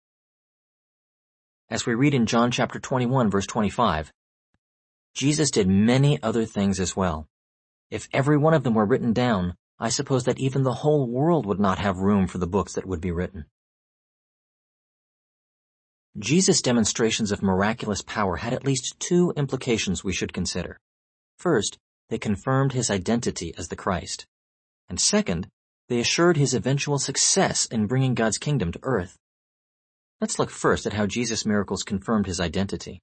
As we read in John chapter 21 verse 25, Jesus did many other things as well. If every one of them were written down, I suppose that even the whole world would not have room for the books that would be written. Jesus' demonstrations of miraculous power had at least two implications we should consider. First, they confirmed His identity as the Christ. And second, they assured His eventual success in bringing God's kingdom to earth. Let's look first at how Jesus' miracles confirmed His identity.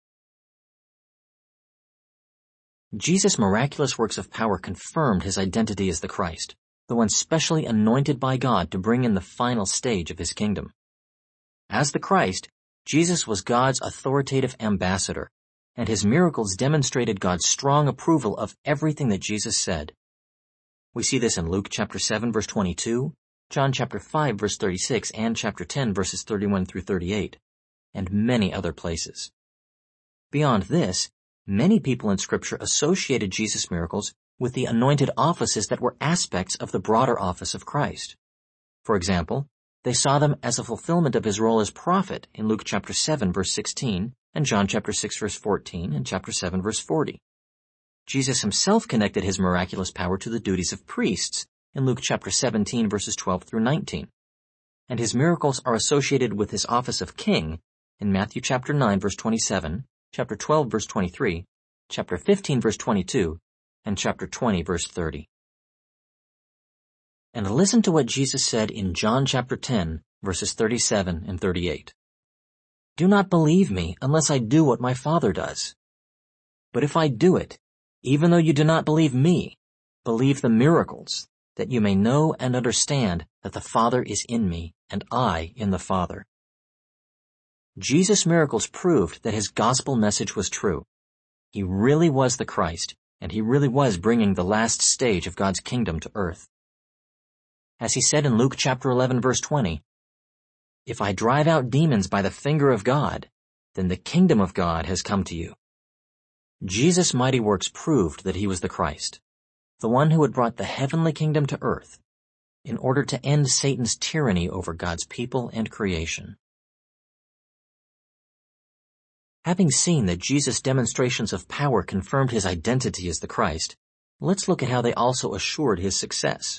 Jesus' miraculous works of power confirmed His identity as the Christ, the one specially anointed by God to bring in the final stage of His kingdom. As the Christ, Jesus was God's authoritative ambassador, and His miracles demonstrated God's strong approval of everything that Jesus said. We see this in Luke chapter 7 verse 22, John chapter 5 verse 36, and chapter 10 verses 31 through 38, and many other places. Beyond this, many people in Scripture associated Jesus' miracles with the anointed offices that were aspects of the broader office of Christ. For example, they saw them as a fulfillment of His role as prophet in Luke chapter 7 verse 16, and John chapter 6 verse 14, and chapter 7 verse 40. Jesus Himself connected His miraculous power to the duties of priests in Luke chapter 17 verses 12 through 19. And His miracles are associated with His office of king in Matthew chapter 9 verse 27, chapter 12 verse 23, chapter 15 verse 22, and chapter 20 verse 30. And listen to what Jesus said in John chapter 10, verses 37 and 38. Do not believe me unless I do what my Father does. But if I do it, even though you do not believe me, believe the miracles, that you may know and understand that the Father is in me and I in the Father. Jesus' miracles proved that his gospel message was true. He really was the Christ, and he really was bringing the last stage of God's kingdom to earth. As he said in Luke chapter 11 verse 20, if I drive out demons by the finger of God, then the kingdom of God has come to you. Jesus' mighty works proved that he was the Christ, the one who had brought the heavenly kingdom to earth in order to end Satan's tyranny over God's people and creation. Having seen that Jesus' demonstrations of power confirmed his identity as the Christ, let's look at how they also assured his success.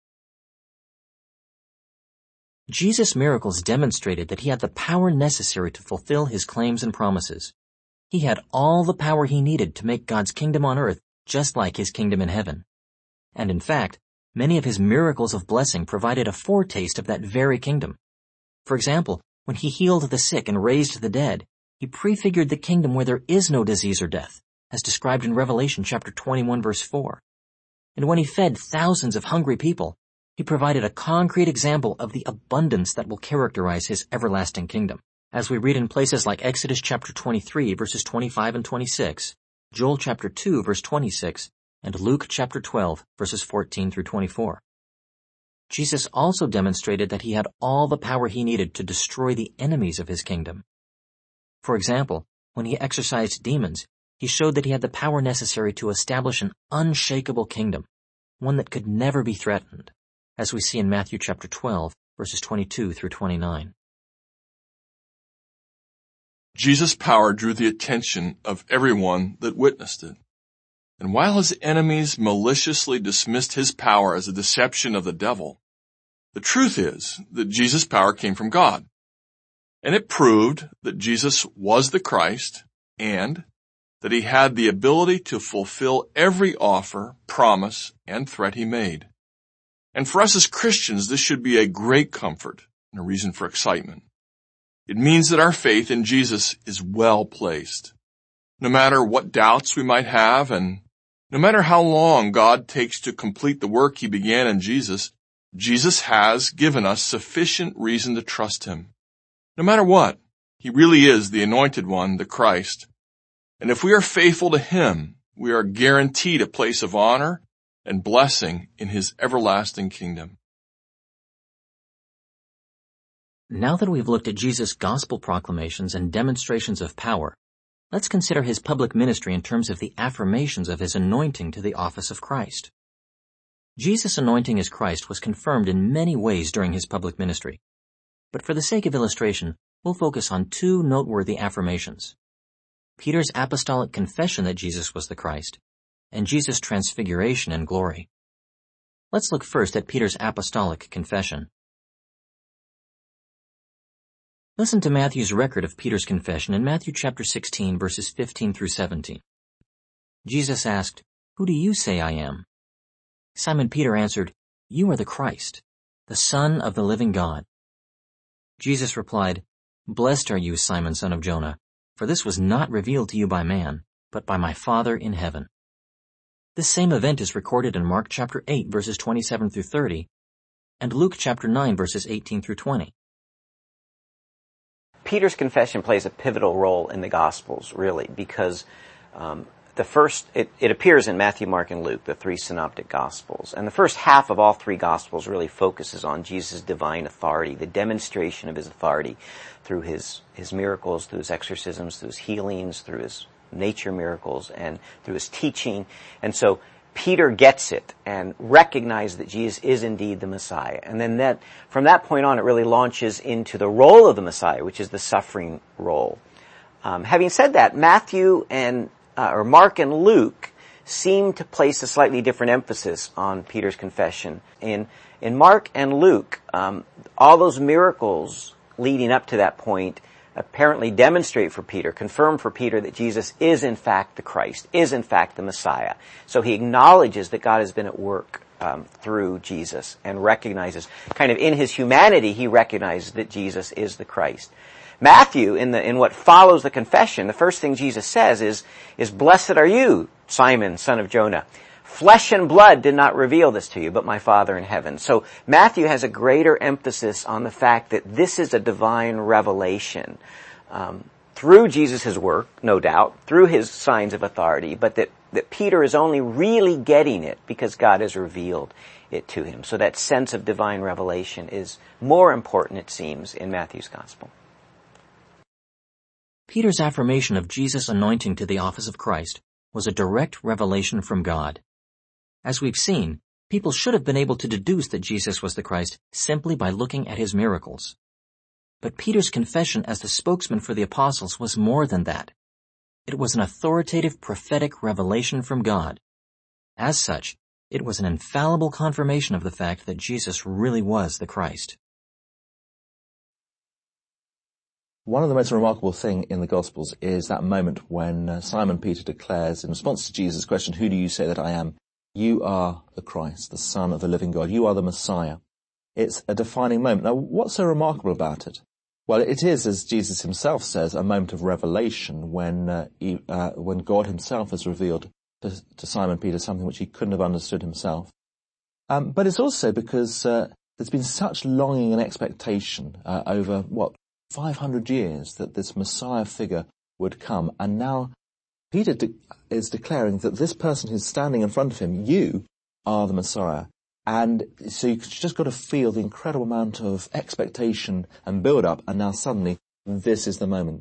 Jesus' miracles demonstrated that he had the power necessary to fulfill his claims and promises. He had all the power he needed to make God's kingdom on earth just like his kingdom in heaven. And in fact, many of his miracles of blessing provided a foretaste of that very kingdom. For example, when he healed the sick and raised the dead, he prefigured the kingdom where there is no disease or death, as described in Revelation chapter 21 verse 4. And when he fed thousands of hungry people, he provided a concrete example of the abundance that will characterize his everlasting kingdom, as we read in places like Exodus chapter 23 verses 25 and 26, Joel chapter 2 verse 26, and Luke chapter 12 verses 14 through 24. Jesus also demonstrated that he had all the power he needed to destroy the enemies of his kingdom. For example, when he exorcised demons, he showed that he had the power necessary to establish an unshakable kingdom, one that could never be threatened, as we see in Matthew chapter 12, verses 22 through 29. Jesus' power drew the attention of everyone that witnessed it. And while his enemies maliciously dismissed his power as a deception of the devil, the truth is that Jesus' power came from God. And it proved that Jesus was the Christ and that he had the ability to fulfill every offer, promise, and threat he made. And for us as Christians, this should be a great comfort and a reason for excitement. It means that our faith in Jesus is well placed. No matter what doubts we might have and no matter how long God takes to complete the work he began in Jesus, Jesus has given us sufficient reason to trust him. No matter what, he really is the Anointed One, the Christ. And if we are faithful to him, we are guaranteed a place of honor and blessing in his everlasting kingdom. Now that we've looked at Jesus' gospel proclamations and demonstrations of power, let's consider his public ministry in terms of the affirmations of his anointing to the office of Christ. Jesus' anointing as Christ was confirmed in many ways during his public ministry. But for the sake of illustration, we'll focus on two noteworthy affirmations: Peter's apostolic confession that Jesus was the Christ, and Jesus' transfiguration and glory. Let's look first at Peter's apostolic confession. Listen to Matthew's record of Peter's confession in Matthew chapter 16, verses 15 through 17. Jesus asked, "Who do you say I am?" Simon Peter answered, "You are the Christ, the Son of the living God." Jesus replied, "Blessed are you, Simon, son of Jonah, for this was not revealed to you by man, but by my Father in heaven." This same event is recorded in Mark chapter 8, verses 27 through 30, and Luke chapter 9, verses 18 through 20. Peter's confession plays a pivotal role in the Gospels, really, because it appears in Matthew, Mark, and Luke, the three synoptic Gospels. And the first half of all three Gospels really focuses on Jesus' divine authority, the demonstration of his authority through his miracles, through his exorcisms, through his healings, through his nature miracles, and through his teaching. And so Peter gets it and recognizes that Jesus is indeed the Messiah. And then from that point on, it really launches into the role of the Messiah, which is the suffering role. Having said that, Mark and Luke seem to place a slightly different emphasis on Peter's confession. In Mark and Luke, all those miracles leading up to that point apparently demonstrate for Peter, confirm for Peter that Jesus is in fact the Christ, is in fact the Messiah. So he acknowledges that God has been at work through Jesus and recognizes, kind of in his humanity, he recognizes that Jesus is the Christ. Matthew, in what follows the confession, the first thing Jesus says is blessed are you, Simon, son of Jonah. Flesh and blood did not reveal this to you, but my Father in heaven. So Matthew has a greater emphasis on the fact that this is a divine revelation through Jesus' work, no doubt, through his signs of authority, but that Peter is only really getting it because God has revealed it to him. So that sense of divine revelation is more important, it seems, in Matthew's gospel. Peter's affirmation of Jesus' anointing to the office of Christ was a direct revelation from God. As we've seen, people should have been able to deduce that Jesus was the Christ simply by looking at his miracles. But Peter's confession as the spokesman for the apostles was more than that. It was an authoritative prophetic revelation from God. As such, it was an infallible confirmation of the fact that Jesus really was the Christ. One of the most remarkable things in the Gospels is that moment when Simon Peter declares, in response to Jesus' question, "Who do you say that I am?" "You are the Christ, the Son of the living God. You are the Messiah." It's a defining moment. Now, what's so remarkable about it? Well, it is, as Jesus himself says, a moment of revelation when God himself has revealed to Simon Peter something which he couldn't have understood himself. But it's also because there's been such longing and expectation over, 500 years that this Messiah figure would come. And now Peter is declaring that this person who's standing in front of him, you are the Messiah. And so you've just got to feel the incredible amount of expectation and build-up, and now suddenly, this is the moment.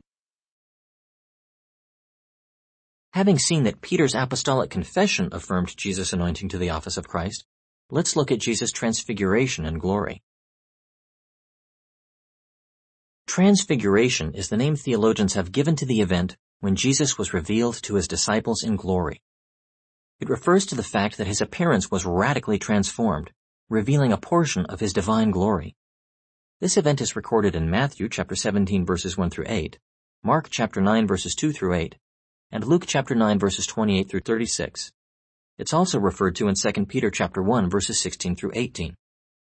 Having seen that Peter's apostolic confession affirmed Jesus' anointing to the office of Christ, let's look at Jesus' transfiguration and glory. Transfiguration is the name theologians have given to the event when Jesus was revealed to his disciples in glory. It refers to the fact that his appearance was radically transformed, revealing a portion of his divine glory. This event is recorded in Matthew chapter 17 verses 1 through 8, Mark chapter 9 verses 2 through 8, and Luke chapter 9 verses 28 through 36. It's also referred to in 2 Peter chapter 1 verses 16 through 18.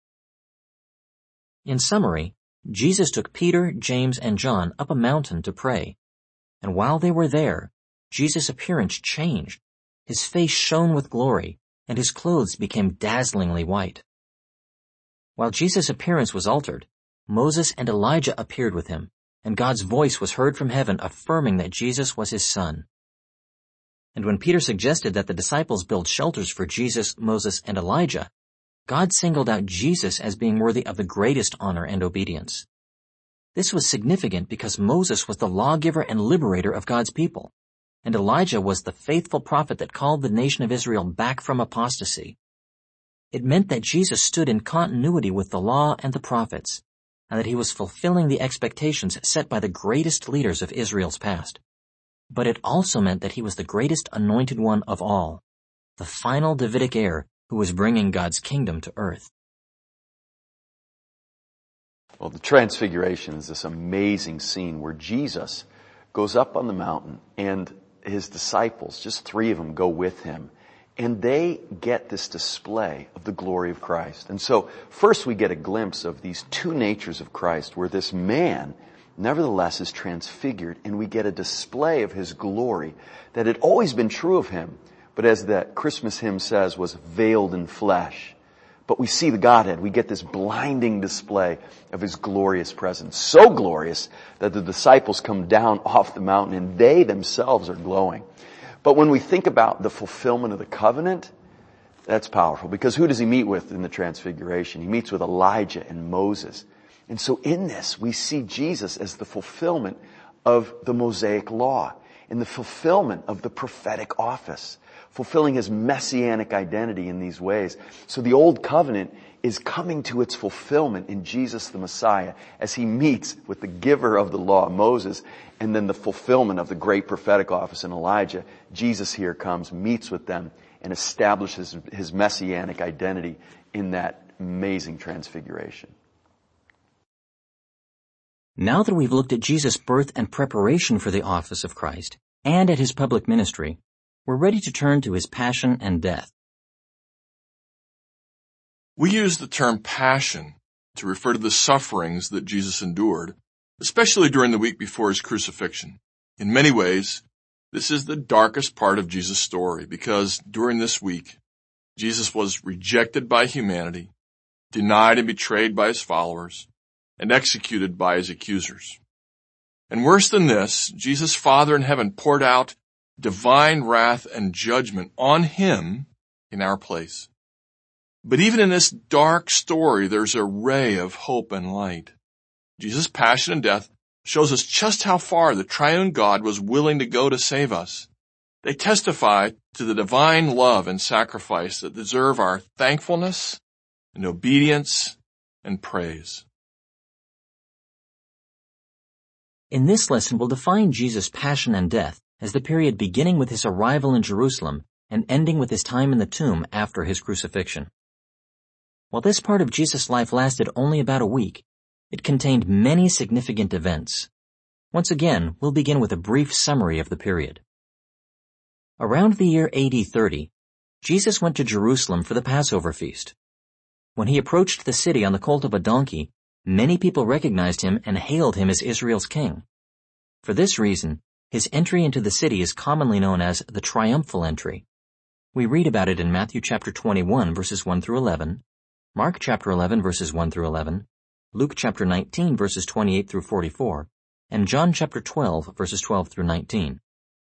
In summary, Jesus took Peter, James, and John up a mountain to pray, and while they were there, Jesus' appearance changed. His face shone with glory, and his clothes became dazzlingly white. While Jesus' appearance was altered, Moses and Elijah appeared with him, and God's voice was heard from heaven affirming that Jesus was his son. And when Peter suggested that the disciples build shelters for Jesus, Moses, and Elijah, God singled out Jesus as being worthy of the greatest honor and obedience. This was significant because Moses was the lawgiver and liberator of God's people, and Elijah was the faithful prophet that called the nation of Israel back from apostasy. It meant that Jesus stood in continuity with the law and the prophets, and that he was fulfilling the expectations set by the greatest leaders of Israel's past. But it also meant that he was the greatest anointed one of all, the final Davidic heir who was bringing God's kingdom to earth. Well, the Transfiguration is this amazing scene where Jesus goes up on the mountain and his disciples, just 3 of them, go with him. And they get this display of the glory of Christ. And so first we get a glimpse of these 2 natures of Christ where this man nevertheless is transfigured, and we get a display of his glory that had always been true of him, but as that Christmas hymn says, was veiled in flesh. But we see the Godhead. We get this blinding display of his glorious presence. So glorious that the disciples come down off the mountain and they themselves are glowing. But when we think about the fulfillment of the covenant, that's powerful. Because who does he meet with in the Transfiguration? He meets with Elijah and Moses. And so in this, we see Jesus as the fulfillment of the Mosaic law, in the fulfillment of the prophetic office, fulfilling his messianic identity in these ways. So the old covenant is coming to its fulfillment in Jesus the Messiah as he meets with the giver of the law, Moses, and then the fulfillment of the great prophetic office in Elijah. Jesus here comes, meets with them, and establishes his messianic identity in that amazing transfiguration. Now that we've looked at Jesus' birth and preparation for the office of Christ, and at his public ministry, we're ready to turn to his passion and death. We use the term passion to refer to the sufferings that Jesus endured, especially during the week before his crucifixion. In many ways, this is the darkest part of Jesus' story because during this week, Jesus was rejected by humanity, denied and betrayed by his followers, and executed by his accusers. And worse than this, Jesus' Father in heaven poured out divine wrath and judgment on him in our place. But even in this dark story, there's a ray of hope and light. Jesus' passion and death shows us just how far the triune God was willing to go to save us. They testify to the divine love and sacrifice that deserve our thankfulness and obedience and praise. In this lesson, we'll define Jesus' passion and death as the period beginning with his arrival in Jerusalem and ending with his time in the tomb after his crucifixion. While this part of Jesus' life lasted only about a week, it contained many significant events. Once again, we'll begin with a brief summary of the period. Around the year AD 30, Jesus went to Jerusalem for the Passover feast. When he approached the city on the colt of a donkey, many people recognized him and hailed him as Israel's king. For this reason, his entry into the city is commonly known as the triumphal entry. We read about it in Matthew chapter 21 verses 1 through 11, Mark chapter 11 verses 1 through 11, Luke chapter 19 verses 28 through 44, and John chapter 12 verses 12 through 19.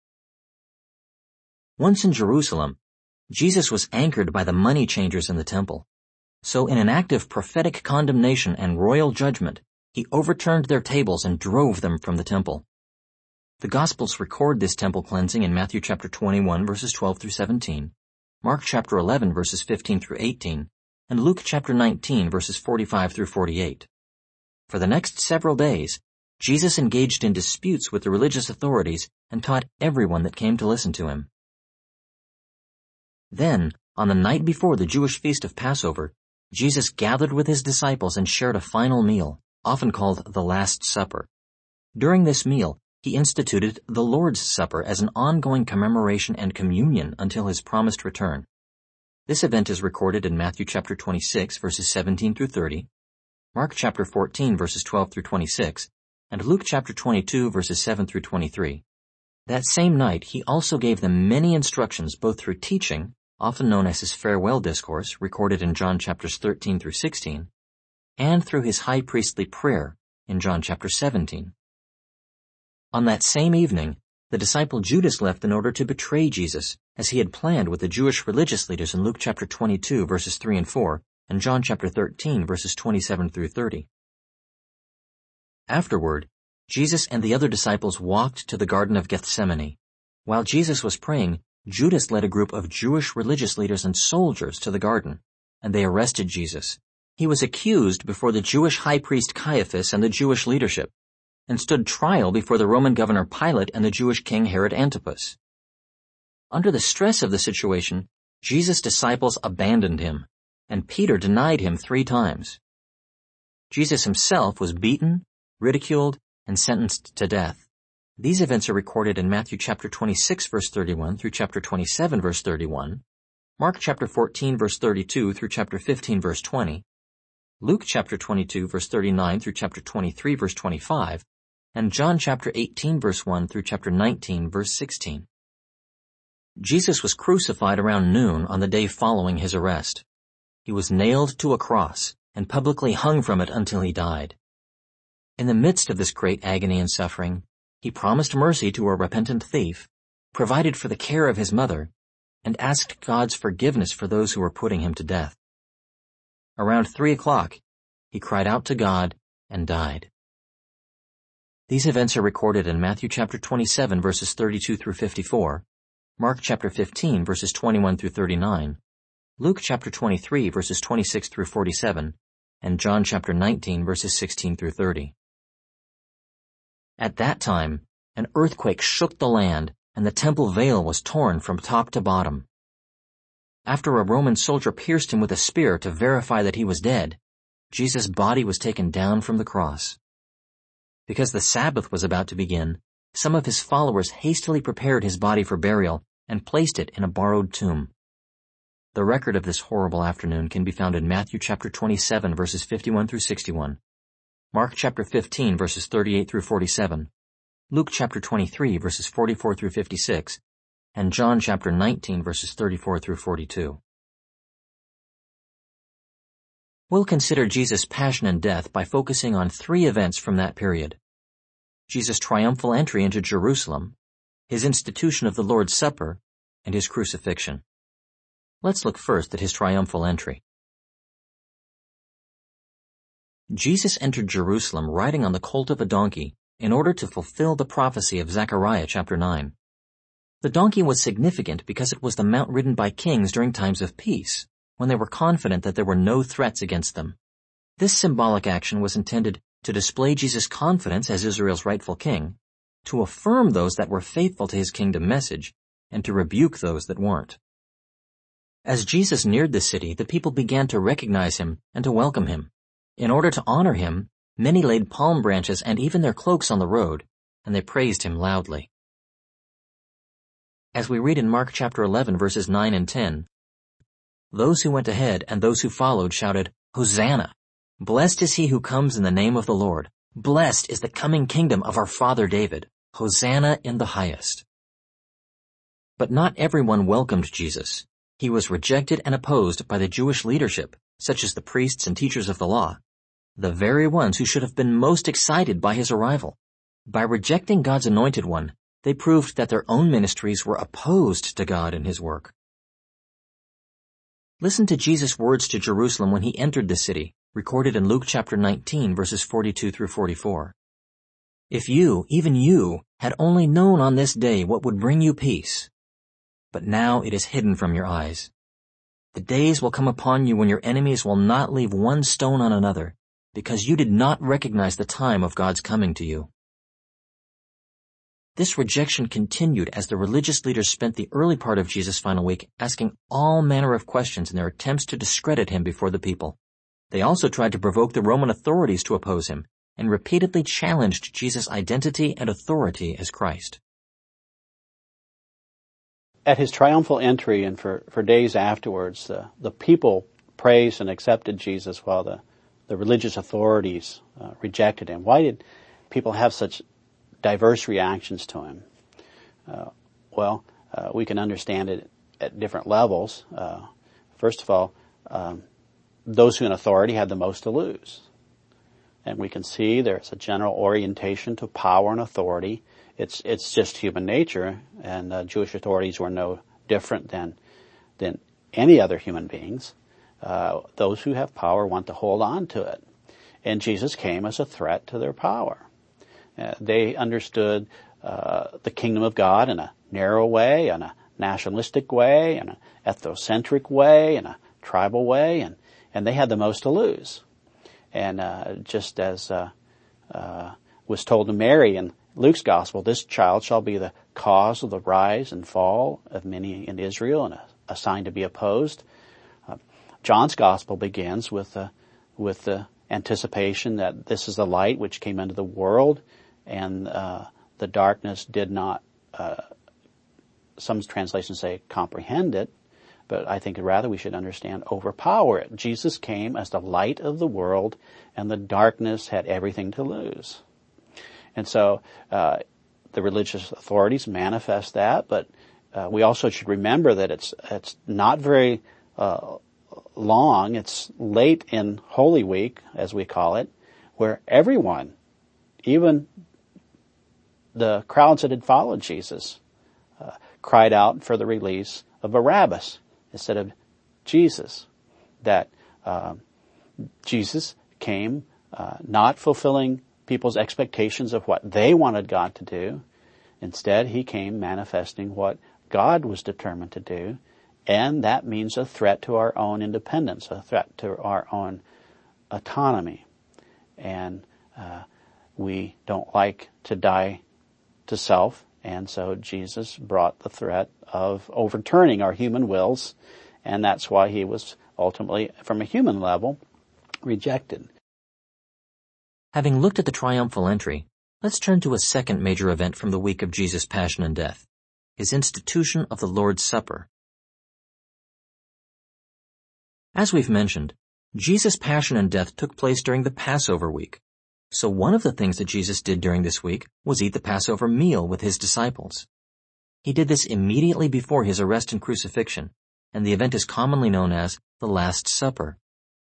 Once in Jerusalem, Jesus was anchored by the money changers in the temple. So in an act of prophetic condemnation and royal judgment, he overturned their tables and drove them from the temple. The Gospels record this temple cleansing in Matthew chapter 21 verses 12 through 17, Mark chapter 11 verses 15 through 18, and Luke chapter 19 verses 45 through 48. For the next several days, Jesus engaged in disputes with the religious authorities and taught everyone that came to listen to him. Then, on the night before the Jewish feast of Passover, Jesus gathered with his disciples and shared a final meal, often called the Last Supper. During this meal, he instituted the Lord's Supper as an ongoing commemoration and communion until his promised return. This event is recorded in Matthew chapter 26 verses 17 through 30, Mark chapter 14 verses 12 through 26, and Luke chapter 22 verses 7 through 23. That same night, he also gave them many instructions both through teaching, often known as his farewell discourse, recorded in John chapters 13 through 16, and through his high priestly prayer in John chapter 17. On that same evening, the disciple Judas left in order to betray Jesus, as he had planned with the Jewish religious leaders in Luke chapter 22 verses 3 and 4, and John chapter 13 verses 27 through 30. Afterward, Jesus and the other disciples walked to the Garden of Gethsemane. While Jesus was praying, Judas led a group of Jewish religious leaders and soldiers to the garden, and they arrested Jesus. He was accused before the Jewish high priest Caiaphas and the Jewish leadership, and stood trial before the Roman governor Pilate and the Jewish king Herod Antipas. Under the stress of the situation, Jesus' disciples abandoned him, and Peter denied him 3 times. Jesus himself was beaten, ridiculed, and sentenced to death. These events are recorded in Matthew chapter 26 verse 31 through chapter 27 verse 31, Mark chapter 14 verse 32 through chapter 15 verse 20, Luke chapter 22 verse 39 through chapter 23 verse 25, and John chapter 18 verse 1 through chapter 19 verse 16. Jesus was crucified around noon on the day following his arrest. He was nailed to a cross and publicly hung from it until he died. In the midst of this great agony and suffering, he promised mercy to a repentant thief, provided for the care of his mother, and asked God's forgiveness for those who were putting him to death. Around 3 o'clock, he cried out to God and died. These events are recorded in Matthew chapter 27 verses 32 through 54, Mark chapter 15 verses 21 through 39, Luke chapter 23 verses 26 through 47, and John chapter 19 verses 16 through 30. At that time, an earthquake shook the land, and the temple veil was torn from top to bottom. After a Roman soldier pierced him with a spear to verify that he was dead, Jesus' body was taken down from the cross. Because the Sabbath was about to begin, some of his followers hastily prepared his body for burial and placed it in a borrowed tomb. The record of this horrible afternoon can be found in Matthew chapter 27 verses 51 through 61, Mark chapter 15 verses 38 through 47, Luke chapter 23 verses 44 through 56, and John chapter 19 verses 34 through 42. We'll consider Jesus' passion and death by focusing on three events from that period: Jesus' triumphal entry into Jerusalem, his institution of the Lord's Supper, and his crucifixion. Let's look first at his triumphal entry. Jesus entered Jerusalem riding on the colt of a donkey in order to fulfill the prophecy of Zechariah chapter 9. The donkey was significant because it was the mount ridden by kings during times of peace, when they were confident that there were no threats against them. This symbolic action was intended to display Jesus' confidence as Israel's rightful king, to affirm those that were faithful to his kingdom message, and to rebuke those that weren't. As Jesus neared the city, the people began to recognize him and to welcome him. In order to honor him, many laid palm branches and even their cloaks on the road, and they praised him loudly. As we read in Mark chapter 11 verses 9 and 10, those who went ahead and those who followed shouted, "Hosanna! Blessed is he who comes in the name of the Lord. Blessed is the coming kingdom of our father David. Hosanna in the highest." But not everyone welcomed Jesus. He was rejected and opposed by the Jewish leadership, such as the priests and teachers of the law, the very ones who should have been most excited by his arrival. By rejecting God's anointed one, they proved that their own ministries were opposed to God and his work. Listen to Jesus' words to Jerusalem when he entered the city, recorded in Luke chapter 19 verses 42 through 44. "If you, even you, had only known on this day what would bring you peace, but now it is hidden from your eyes. The days will come upon you when your enemies will not leave one stone on another, because you did not recognize the time of God's coming to you." This rejection continued as the religious leaders spent the early part of Jesus' final week asking all manner of questions in their attempts to discredit him before the people. They also tried to provoke the Roman authorities to oppose him and repeatedly challenged Jesus' identity and authority as Christ. At his triumphal entry and for days afterwards, the people praised and accepted Jesus while the religious authorities rejected him. Why did people have such diverse reactions to him? We can understand it at different levels. First of all, those who in authority had the most to lose. And we can see there's a general orientation to power and authority. It's just human nature, and Jewish authorities were no different than any other human beings. Those who have power want to hold on to it. And Jesus came as a threat to their power. They understood the kingdom of God in a narrow way, in a nationalistic way, in an ethnocentric way, in a tribal way, and they had the most to lose. And just as was told to Mary in Luke's gospel, this child shall be the cause of the rise and fall of many in Israel and a sign to be opposed. John's gospel begins with the anticipation that this is the light which came into the world, and the darkness did not, some translations say, comprehend it, but I think rather we should understand overpower it. Jesus came as the light of the world, and the darkness had everything to lose. And so the religious authorities manifest that, but we also should remember that it's not very long. It's late in Holy Week, as we call it, where everyone, even the crowds that had followed Jesus, cried out for the release of Barabbas instead of Jesus. That Jesus came not fulfilling people's expectations of what they wanted God to do. Instead, he came manifesting what God was determined to do, and that means a threat to our own independence, a threat to our own autonomy. And we don't like to die to self, and so Jesus brought the threat of overturning our human wills, and that's why he was ultimately, from a human level, rejected. Having looked at the triumphal entry, let's turn to a second major event from the week of Jesus' passion and death, his institution of the Lord's Supper. As we've mentioned, Jesus' passion and death took place during the Passover week. So one of the things that Jesus did during this week was eat the Passover meal with his disciples. He did this immediately before his arrest and crucifixion, and the event is commonly known as the Last Supper.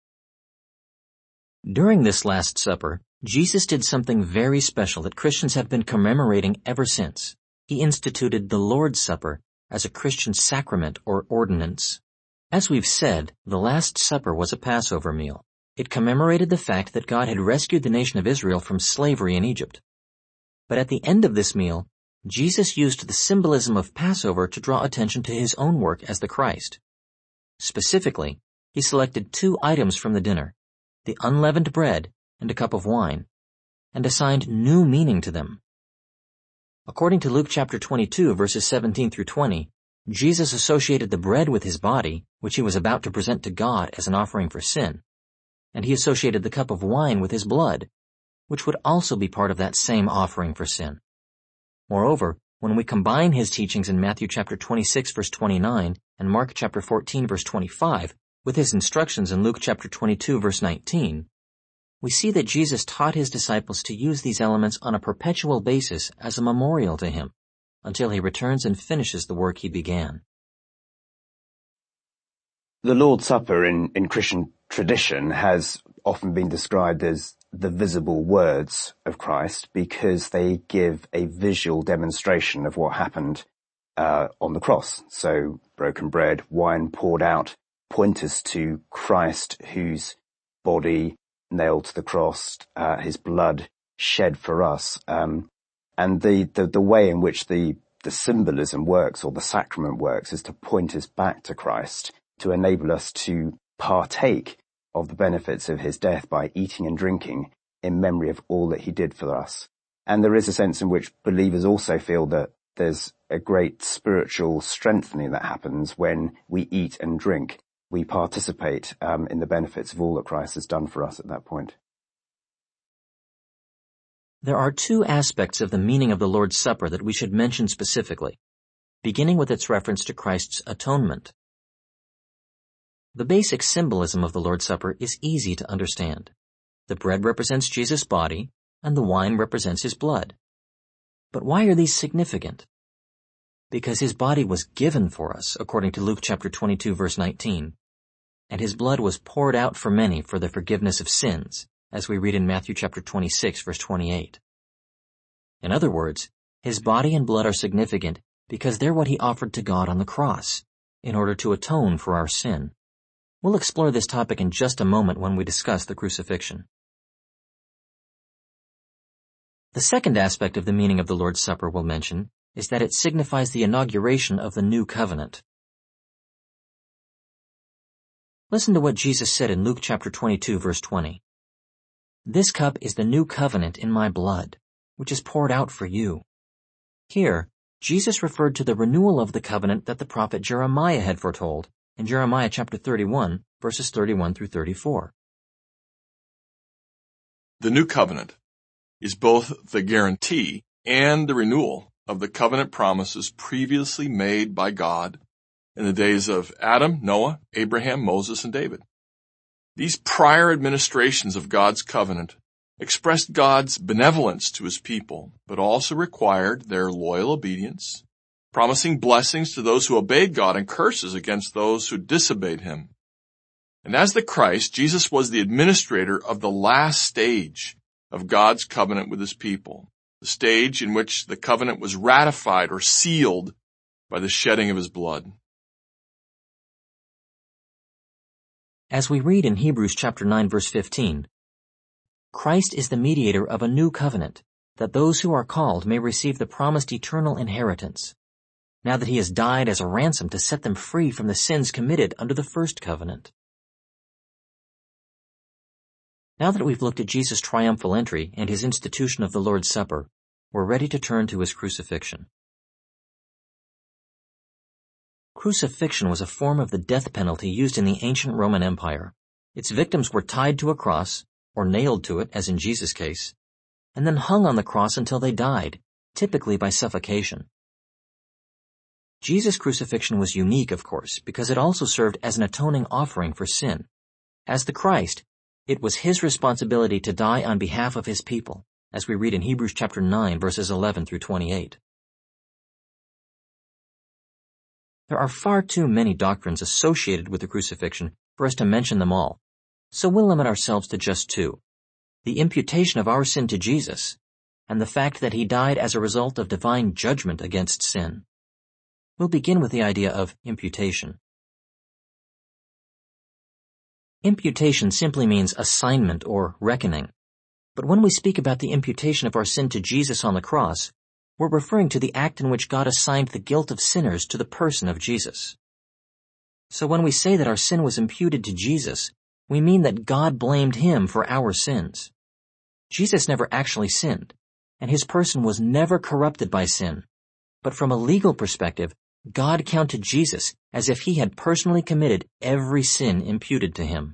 During this Last Supper, Jesus did something very special that Christians have been commemorating ever since. He instituted the Lord's Supper as a Christian sacrament or ordinance. As we've said, the Last Supper was a Passover meal. It commemorated the fact that God had rescued the nation of Israel from slavery in Egypt. But at the end of this meal, Jesus used the symbolism of Passover to draw attention to his own work as the Christ. Specifically, he selected 2 items from the dinner, the unleavened bread and a cup of wine, and assigned new meaning to them. According to Luke chapter 22, verses 17 through 20, Jesus associated the bread with his body, which he was about to present to God as an offering for sin, and he associated the cup of wine with his blood, which would also be part of that same offering for sin. Moreover, when we combine his teachings in Matthew chapter 26, verse 29, and Mark chapter 14, verse 25, with his instructions in Luke chapter 22, verse 19, we see that Jesus taught his disciples to use these elements on a perpetual basis as a memorial to him, until he returns and finishes the work he began. The Lord's Supper in Christian tradition has often been described as the visible words of Christ because they give a visual demonstration of what happened on the cross. So broken bread, wine poured out, point us to Christ whose body nailed to the cross, his blood shed for us. And the way in which the symbolism works or the sacrament works is to point us back to Christ, to enable us to partake of the benefits of his death by eating and drinking in memory of all that he did for us. And there is a sense in which believers also feel that there's a great spiritual strengthening that happens when we eat and drink. We participate in the benefits of all that Christ has done for us at that point. There are 2 aspects of the meaning of the Lord's Supper that we should mention specifically, beginning with its reference to Christ's atonement. The basic symbolism of the Lord's Supper is easy to understand. The bread represents Jesus' body, and the wine represents his blood. But why are these significant? Because his body was given for us, according to Luke chapter 22, verse 19, and his blood was poured out for many for the forgiveness of sins, as we read in Matthew chapter 26, verse 28. In other words, his body and blood are significant because they're what he offered to God on the cross, in order to atone for our sin. We'll explore this topic in just a moment when we discuss the crucifixion. The second aspect of the meaning of the Lord's Supper we'll mention is that it signifies the inauguration of the new covenant. Listen to what Jesus said in Luke chapter 22, verse 20. "This cup is the new covenant in my blood, which is poured out for you." Here, Jesus referred to the renewal of the covenant that the prophet Jeremiah had foretold in Jeremiah chapter 31, verses 31 through 34. The new covenant is both the guarantee and the renewal of the covenant promises previously made by God in the days of Adam, Noah, Abraham, Moses, and David. These prior administrations of God's covenant expressed God's benevolence to his people, but also required their loyal obedience, promising blessings to those who obeyed God and curses against those who disobeyed him. And as the Christ, Jesus was the administrator of the last stage of God's covenant with his people, the stage in which the covenant was ratified or sealed by the shedding of his blood. As we read in Hebrews chapter 9, verse 15, Christ is the mediator of a new covenant, that those who are called may receive the promised eternal inheritance, now that he has died as a ransom to set them free from the sins committed under the first covenant. Now that we've looked at Jesus' triumphal entry and his institution of the Lord's Supper, we're ready to turn to his crucifixion. Crucifixion was a form of the death penalty used in the ancient Roman Empire. Its victims were tied to a cross, or nailed to it, as in Jesus' case, and then hung on the cross until they died, typically by suffocation. Jesus' crucifixion was unique, of course, because it also served as an atoning offering for sin. As the Christ, it was his responsibility to die on behalf of his people, as we read in Hebrews chapter 9, verses 11 through 28. There are far too many doctrines associated with the crucifixion for us to mention them all, so we'll limit ourselves to just two: the imputation of our sin to Jesus, and the fact that he died as a result of divine judgment against sin. We'll begin with the idea of imputation. Imputation simply means assignment or reckoning. But when we speak about the imputation of our sin to Jesus on the cross, we're referring to the act in which God assigned the guilt of sinners to the person of Jesus. So when we say that our sin was imputed to Jesus, we mean that God blamed him for our sins. Jesus never actually sinned, and his person was never corrupted by sin. But from a legal perspective, God counted Jesus as if he had personally committed every sin imputed to him.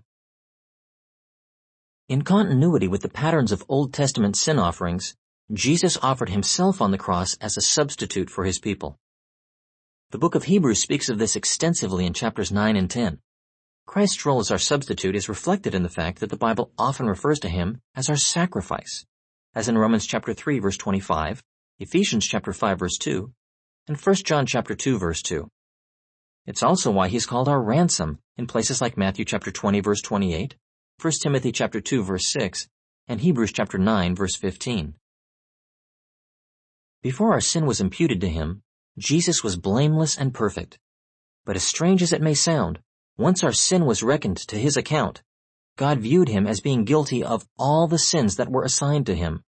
In continuity with the patterns of Old Testament sin offerings, Jesus offered himself on the cross as a substitute for his people. The book of Hebrews speaks of this extensively in chapters 9 and 10. Christ's role as our substitute is reflected in the fact that the Bible often refers to him as our sacrifice, as in Romans chapter 3 verse 25, Ephesians chapter 5 verse 2, and 1 John chapter 2 verse 2. It's also why he's called our ransom in places like Matthew chapter 20 verse 28, 1 Timothy chapter 2 verse 6, and Hebrews chapter 9 verse 15. Before our sin was imputed to him, Jesus was blameless and perfect. But as strange as it may sound, once our sin was reckoned to his account, God viewed him as being guilty of all the sins that were assigned to him.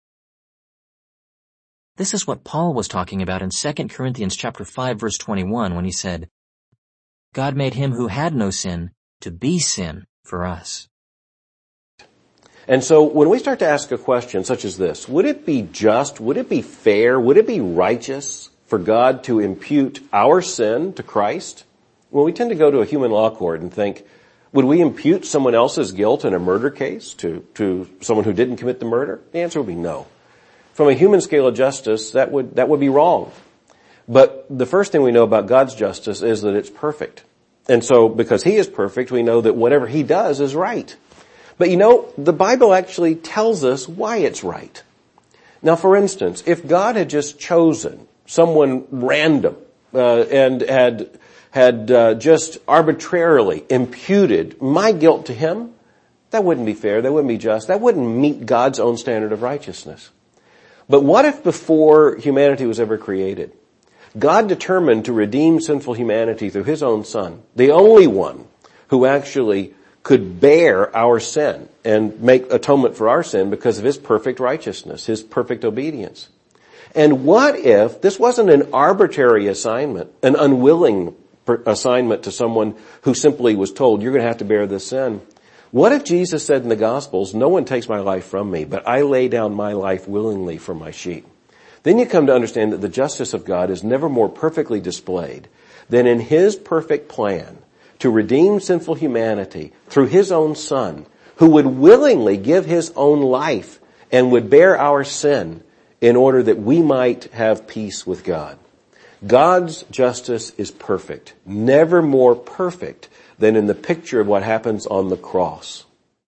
This is what Paul was talking about in 2 Corinthians chapter 5 verse 21 when he said, God made him who had no sin to be sin for us. And so when we start to ask a question such as this, would it be just, would it be fair, would it be righteous for God to impute our sin to Christ? Well, we tend to go to a human law court and think, would we impute someone else's guilt in a murder case to someone who didn't commit the murder? The answer would be no. From a human scale of justice, that would be wrong. But the first thing we know about God's justice is that it's perfect. And so because he is perfect, we know that whatever he does is right. But you know, the Bible actually tells us why it's right. Now, for instance, if God had just chosen someone random and had just arbitrarily imputed my guilt to him, that wouldn't be fair, that wouldn't be just, that wouldn't meet God's own standard of righteousness. But what if before humanity was ever created, God determined to redeem sinful humanity through his own Son, the only one who actually could bear our sin and make atonement for our sin because of his perfect righteousness, his perfect obedience? And what if this wasn't an arbitrary assignment, an unwilling assignment to someone who simply was told, you're going to have to bear this sin? What if Jesus said in the Gospels, no one takes my life from me, but I lay down my life willingly for my sheep? Then you come to understand that the justice of God is never more perfectly displayed than in his perfect plan to redeem sinful humanity through his own Son, who would willingly give his own life and would bear our sin in order that we might have peace with God. God's justice is perfect, never more perfect than in the picture of what happens on the cross.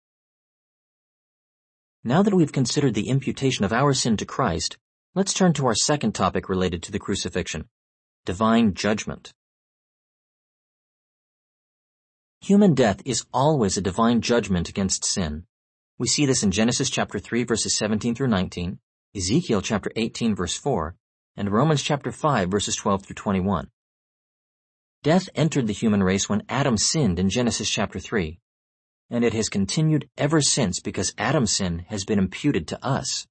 Now that we've considered the imputation of our sin to Christ, let's turn to our second topic related to the crucifixion: divine judgment. Human death is always a divine judgment against sin. We see this in Genesis chapter 3 verses 17 through 19, Ezekiel chapter 18 verse 4, and Romans chapter 5 verses 12 through 21. Death entered the human race when Adam sinned in Genesis chapter 3, and it has continued ever since because Adam's sin has been imputed to us.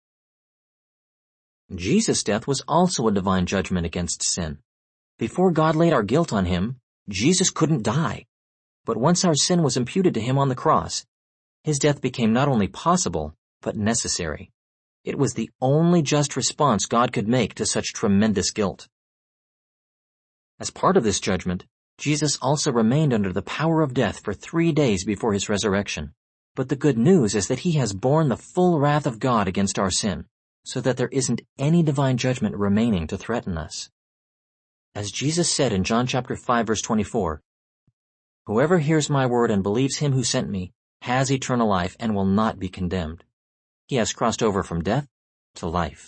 Jesus' death was also a divine judgment against sin. Before God laid our guilt on him, Jesus couldn't die. But once our sin was imputed to him on the cross, his death became not only possible, but necessary. It was the only just response God could make to such tremendous guilt. As part of this judgment, Jesus also remained under the power of death for 3 days before his resurrection. But the good news is that he has borne the full wrath of God against our sin, so that there isn't any divine judgment remaining to threaten us. As Jesus said in John chapter 5 verse 24, "Whoever hears my word and believes him who sent me has eternal life and will not be condemned. He has crossed over from death to life."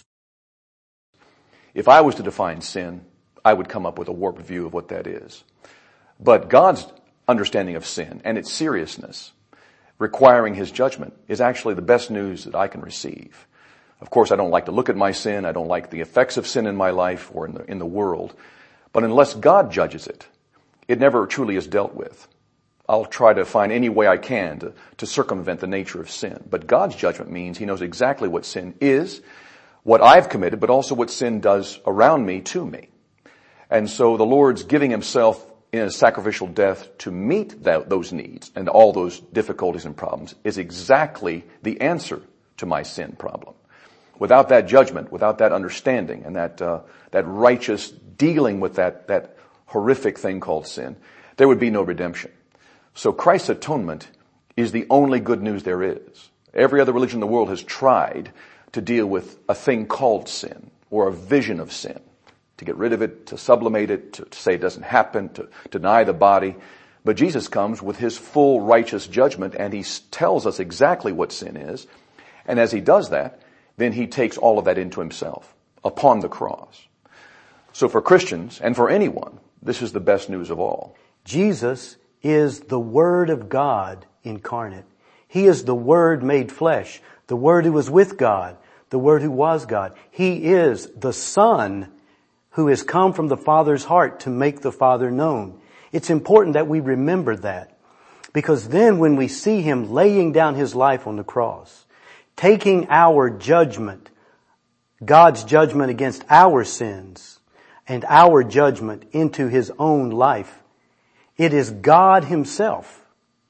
If I was to define sin, I would come up with a warped view of what that is. But God's understanding of sin and its seriousness, requiring His judgment, is actually the best news that I can receive. Of course, I don't like to look at my sin. I don't like the effects of sin in my life or in the world. But unless God judges it, it never truly is dealt with. I'll try to find any way I can to circumvent the nature of sin. But God's judgment means He knows exactly what sin is, what I've committed, but also what sin does around me to me. And so the Lord's giving Himself in a sacrificial death to meet those needs and all those difficulties and problems is exactly the answer to my sin problem. Without that judgment, without that understanding and that righteous dealing with that horrific thing called sin, there would be no redemption. So Christ's atonement is the only good news there is. Every other religion in the world has tried to deal with a thing called sin or a vision of sin, to get rid of it, to sublimate it, to say it doesn't happen, to deny the body. But Jesus comes with His full righteous judgment, and He tells us exactly what sin is. And as He does that, then He takes all of that into Himself upon the cross. So for Christians, and for anyone, this is the best news of all. Jesus is the Word of God incarnate. He is the Word made flesh, the Word who was with God, the Word who was God. He is the Son who has come from the Father's heart to make the Father known. It's important that we remember that, because then when we see Him laying down His life on the cross, taking our judgment, God's judgment against our sins, and our judgment into His own life, it is God Himself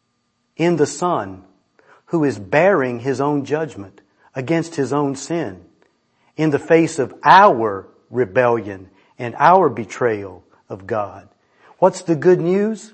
in the Son who is bearing His own judgment against His own sin in the face of our rebellion and our betrayal of God. What's the good news?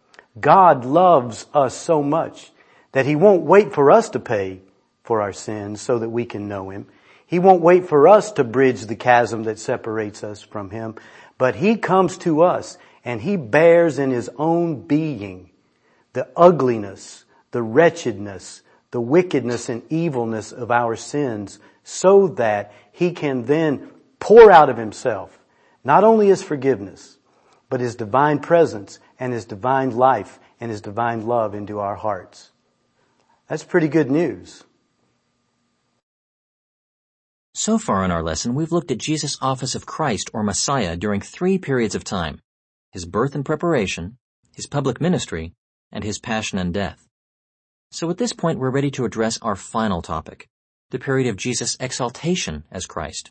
God loves us so much that He won't wait for us to pay for our sins so that we can know Him. He won't wait for us to bridge the chasm that separates us from Him, but He comes to us and He bears in His own being the ugliness, the wretchedness, the wickedness and evilness of our sins, so that He can then pour out of Himself not only His forgiveness, but His divine presence and His divine life and His divine love into our hearts. That's pretty good news. So far in our lesson, we've looked at Jesus' office of Christ or Messiah during 3 periods of time: His birth and preparation, His public ministry, and His passion and death. So at this point, we're ready to address our final topic, the period of Jesus' exaltation as Christ.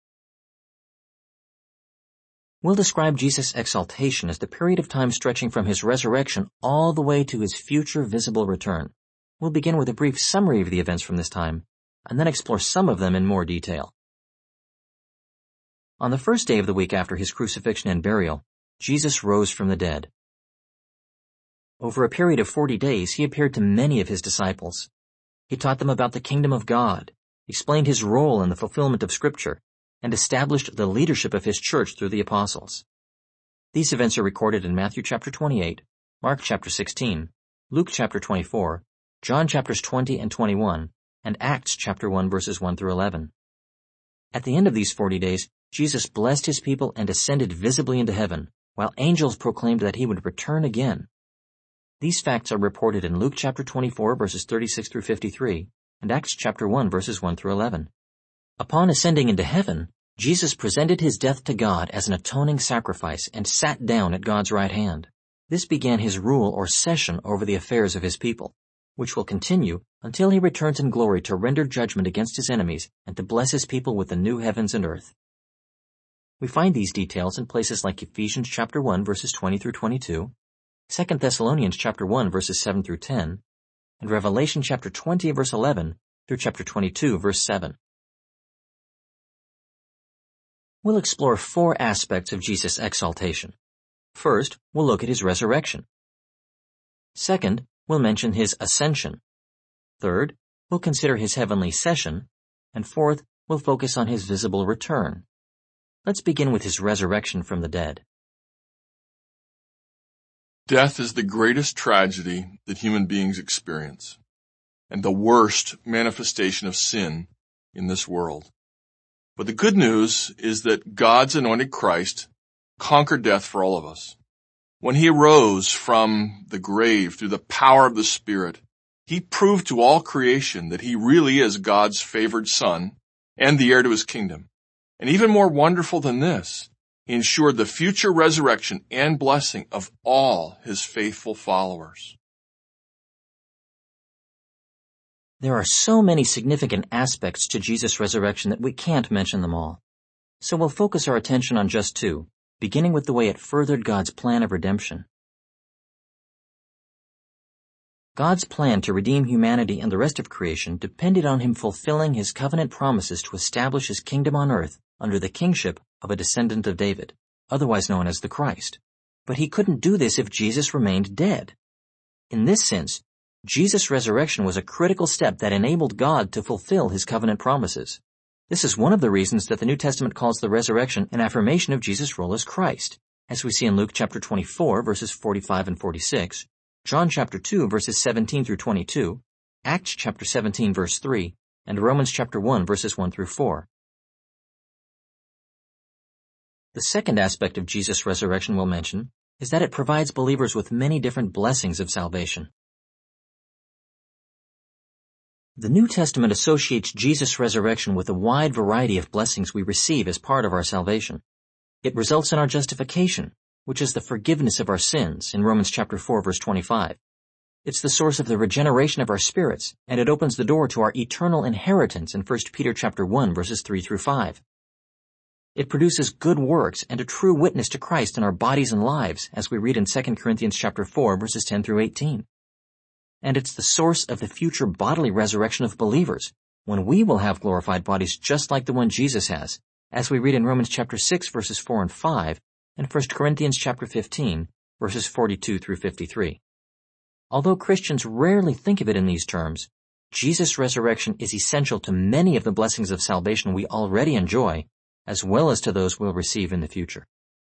We'll describe Jesus' exaltation as the period of time stretching from His resurrection all the way to His future visible return. We'll begin with a brief summary of the events from this time, and then explore some of them in more detail. On the first day of the week after His crucifixion and burial, Jesus rose from the dead. Over a period of 40 days, He appeared to many of His disciples. He taught them about the kingdom of God, explained His role in the fulfillment of Scripture, and established the leadership of His church through the apostles. These events are recorded in Matthew chapter 28, Mark chapter 16, Luke chapter 24, John chapters 20 and 21, and Acts chapter 1 verses 1 through 11. At the end of these 40 days, Jesus blessed His people and ascended visibly into heaven, while angels proclaimed that He would return again. These facts are reported in Luke chapter 24 verses 36 through 53, and Acts chapter 1 verses 1 through 11. Upon ascending into heaven, Jesus presented His death to God as an atoning sacrifice and sat down at God's right hand. This began His rule or session over the affairs of His people, which will continue until He returns in glory to render judgment against His enemies and to bless His people with the new heavens and earth. We find these details in places like Ephesians chapter 1 verses 20 through 22, 2 Thessalonians chapter 1 verses 7 through 10, and Revelation chapter 20 verse 11 through chapter 22 verse 7. We'll explore 4 aspects of Jesus' exaltation. First, we'll look at His resurrection. Second, we'll mention His ascension. Third, we'll consider His heavenly session. And fourth, we'll focus on His visible return. Let's begin with His resurrection from the dead. Death is the greatest tragedy that human beings experience, and the worst manifestation of sin in this world. But the good news is that God's anointed Christ conquered death for all of us. When he arose from the grave through the power of the Spirit, he proved to all creation that he really is God's favored Son and the heir to his kingdom. And even more wonderful than this, he ensured the future resurrection and blessing of all his faithful followers. There are so many significant aspects to Jesus' resurrection that we can't mention them all. So we'll focus our attention on just two, beginning with the way it furthered God's plan of redemption. God's plan to redeem humanity and the rest of creation depended on him fulfilling his covenant promises to establish his kingdom on earth under the kingship of a descendant of David, otherwise known as the Christ. But he couldn't do this if Jesus remained dead. In this sense, Jesus' resurrection was a critical step that enabled God to fulfill his covenant promises. This is one of the reasons that the New Testament calls the resurrection an affirmation of Jesus' role as Christ, as we see in Luke chapter 24, verses 45 and 46, John chapter 2, verses 17 through 22, Acts chapter 17, verse 3, and Romans chapter 1, verses 1 through 4. The second aspect of Jesus' resurrection we'll mention is that it provides believers with many different blessings of salvation. The New Testament associates Jesus' resurrection with a wide variety of blessings we receive as part of our salvation. It results in our justification, which is the forgiveness of our sins in Romans chapter 4, verse 25. It's the source of the regeneration of our spirits, and it opens the door to our eternal inheritance in 1 Peter chapter 1, verses 3 through 5. It produces good works and a true witness to Christ in our bodies and lives, as we read in 2 Corinthians chapter 4, verses 10 through 18. And it's the source of the future bodily resurrection of believers, when we will have glorified bodies just like the one Jesus has, as we read in Romans chapter 6, verses 4 and 5, and 1 Corinthians chapter 15, verses 42 through 53. Although Christians rarely think of it in these terms, Jesus' resurrection is essential to many of the blessings of salvation we already enjoy, as well as to those we'll receive in the future.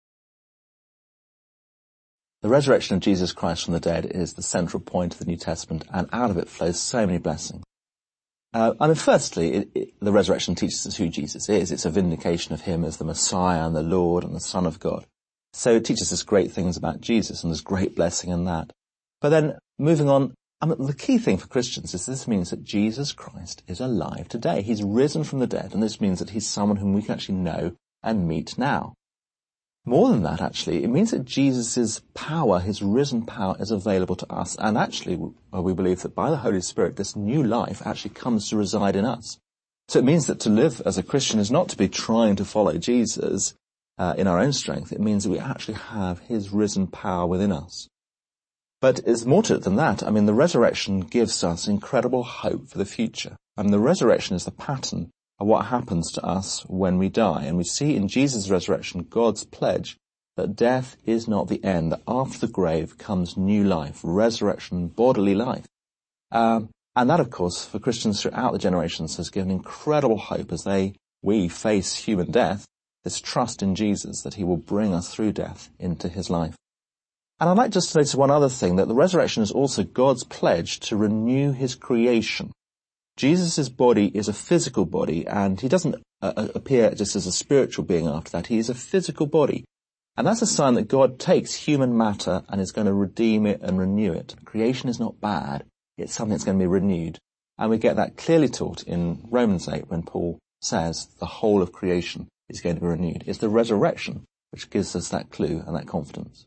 The resurrection of Jesus Christ from the dead is the central point of the New Testament, and out of it flows so many blessings. Firstly, the resurrection teaches us who Jesus is. It's a vindication of him as the Messiah and the Lord and the Son of God. So it teaches us great things about Jesus, and there's great blessing in that. But then, moving on, the key thing for Christians is this means that Jesus Christ is alive today. He's risen from the dead, and this means that he's someone whom we can actually know and meet now. More than that, actually, it means that Jesus' power, his risen power, is available to us. And actually, we believe that by the Holy Spirit, this new life actually comes to reside in us. So it means that to live as a Christian is not to be trying to follow Jesus in our own strength. It means that we actually have his risen power within us. But it's more to it than that. The resurrection gives us incredible hope for the future. The resurrection is the pattern of what happens to us when we die. And we see in Jesus' resurrection God's pledge that death is not the end, that after the grave comes new life, resurrection, bodily life. And that, of course, for Christians throughout the generations has given incredible hope as we face human death, this trust in Jesus that he will bring us through death into his life. And I'd like just to notice one other thing, that the resurrection is also God's pledge to renew his creation. Jesus' body is a physical body, and he doesn't appear just as a spiritual being after that. He is a physical body. And that's a sign that God takes human matter and is going to redeem it and renew it. Creation is not bad. It's something that's going to be renewed. And we get that clearly taught in Romans 8 when Paul says the whole of creation is going to be renewed. It's the resurrection which gives us that clue and that confidence.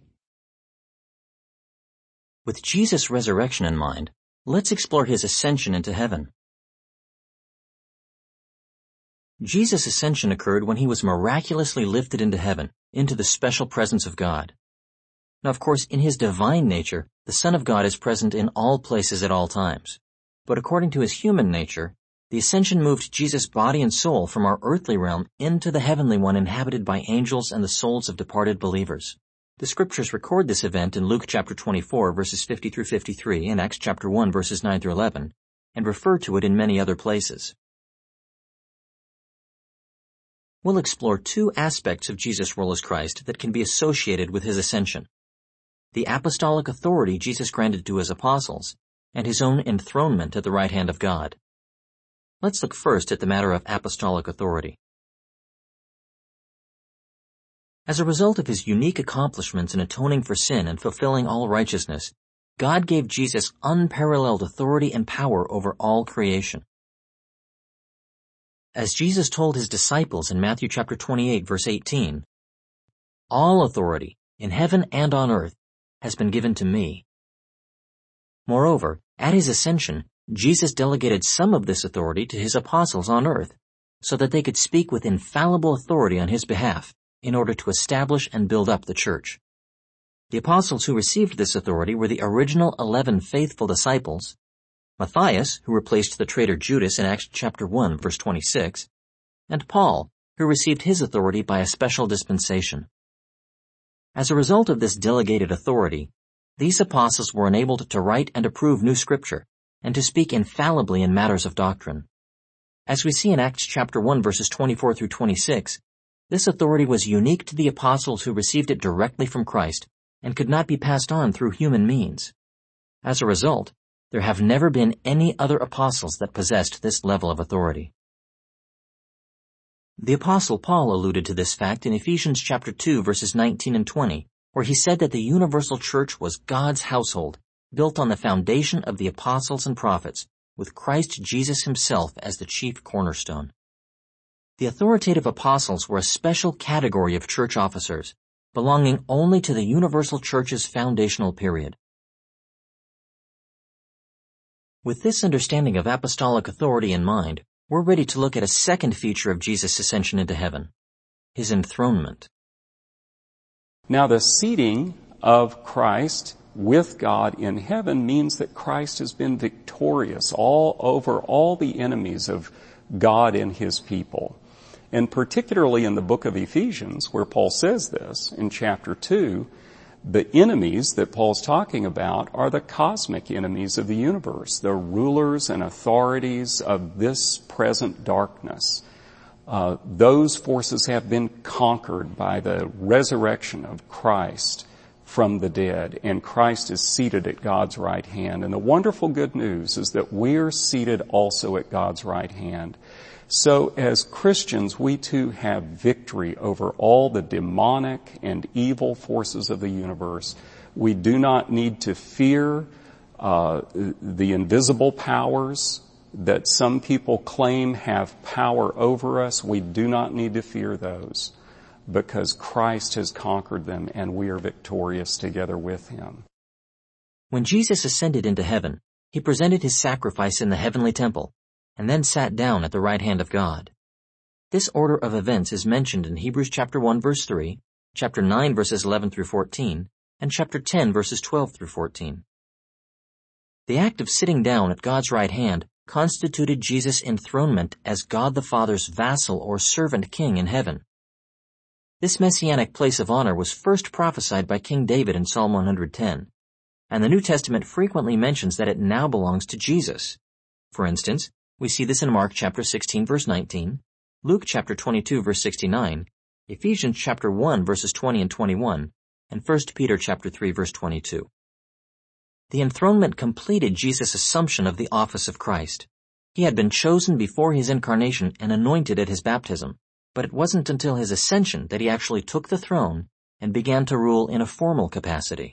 With Jesus' resurrection in mind, let's explore his ascension into heaven. Jesus' ascension occurred when he was miraculously lifted into heaven, into the special presence of God. Now, of course, in his divine nature, the Son of God is present in all places at all times. But according to his human nature, the ascension moved Jesus' body and soul from our earthly realm into the heavenly one inhabited by angels and the souls of departed believers. The scriptures record this event in Luke chapter 24, verses 50 through 53, and Acts chapter 1, verses 9 through 11, and refer to it in many other places. We'll explore two aspects of Jesus' role as Christ that can be associated with his ascension. the apostolic authority Jesus granted to his apostles, and his own enthronement at the right hand of God. Let's look first at the matter of apostolic authority. As a result of his unique accomplishments in atoning for sin and fulfilling all righteousness, God gave Jesus unparalleled authority and power over all creation. As Jesus told his disciples in Matthew chapter 28, verse 18, "All authority, in heaven and on earth, has been given to me." Moreover, at his ascension, Jesus delegated some of this authority to his apostles on earth, so that they could speak with infallible authority on his behalf in order to establish and build up the church. The apostles who received this authority were the original 11 faithful disciples, Matthias, who replaced the traitor Judas in Acts chapter 1, verse 26, and Paul, who received his authority by a special dispensation. As a result of this delegated authority, these apostles were enabled to write and approve new scripture, and to speak infallibly in matters of doctrine. As we see in Acts chapter 1, verses 24 through 26, this authority was unique to the apostles who received it directly from Christ, and could not be passed on through human means. As a result, there have never been any other apostles that possessed this level of authority. The apostle Paul alluded to this fact in Ephesians chapter 2, verses 19 and 20, where he said that the universal church was God's household, built on the foundation of the apostles and prophets, with Christ Jesus himself as the chief cornerstone. The authoritative apostles were a special category of church officers, belonging only to the universal church's foundational period. With this understanding of apostolic authority in mind, we're ready to look at a second feature of Jesus' ascension into heaven, his enthronement. Now, the seating of Christ with God in heaven means that Christ has been victorious all over all the enemies of God and his people. And particularly in the book of Ephesians, where Paul says this in chapter 2, the enemies that Paul's talking about are the cosmic enemies of the universe, the rulers and authorities of this present darkness. Those forces have been conquered by the resurrection of Christ from the dead, and Christ is seated at God's right hand. And the wonderful good news is that we're seated also at God's right hand. So as Christians, we too have victory over all the demonic and evil forces of the universe. We do not need to fear the invisible powers that some people claim have power over us. We do not need to fear those, because Christ has conquered them and we are victorious together with him. When Jesus ascended into heaven, he presented his sacrifice in the heavenly temple, and then sat down at the right hand of God. This order of events is mentioned in Hebrews chapter 1 verse 3, chapter 9 verses 11 through 14, and chapter 10 verses 12 through 14. The act of sitting down at God's right hand constituted Jesus' enthronement as God the Father's vassal or servant king in heaven. This messianic place of honor was first prophesied by King David in Psalm 110, and the New Testament frequently mentions that it now belongs to Jesus. For instance, we see this in Mark chapter 16 verse 19, Luke chapter 22 verse 69, Ephesians chapter 1 verses 20 and 21, and 1 Peter chapter 3 verse 22. The enthronement completed Jesus' assumption of the office of Christ. He had been chosen before his incarnation and anointed at his baptism, but it wasn't until his ascension that he actually took the throne and began to rule in a formal capacity.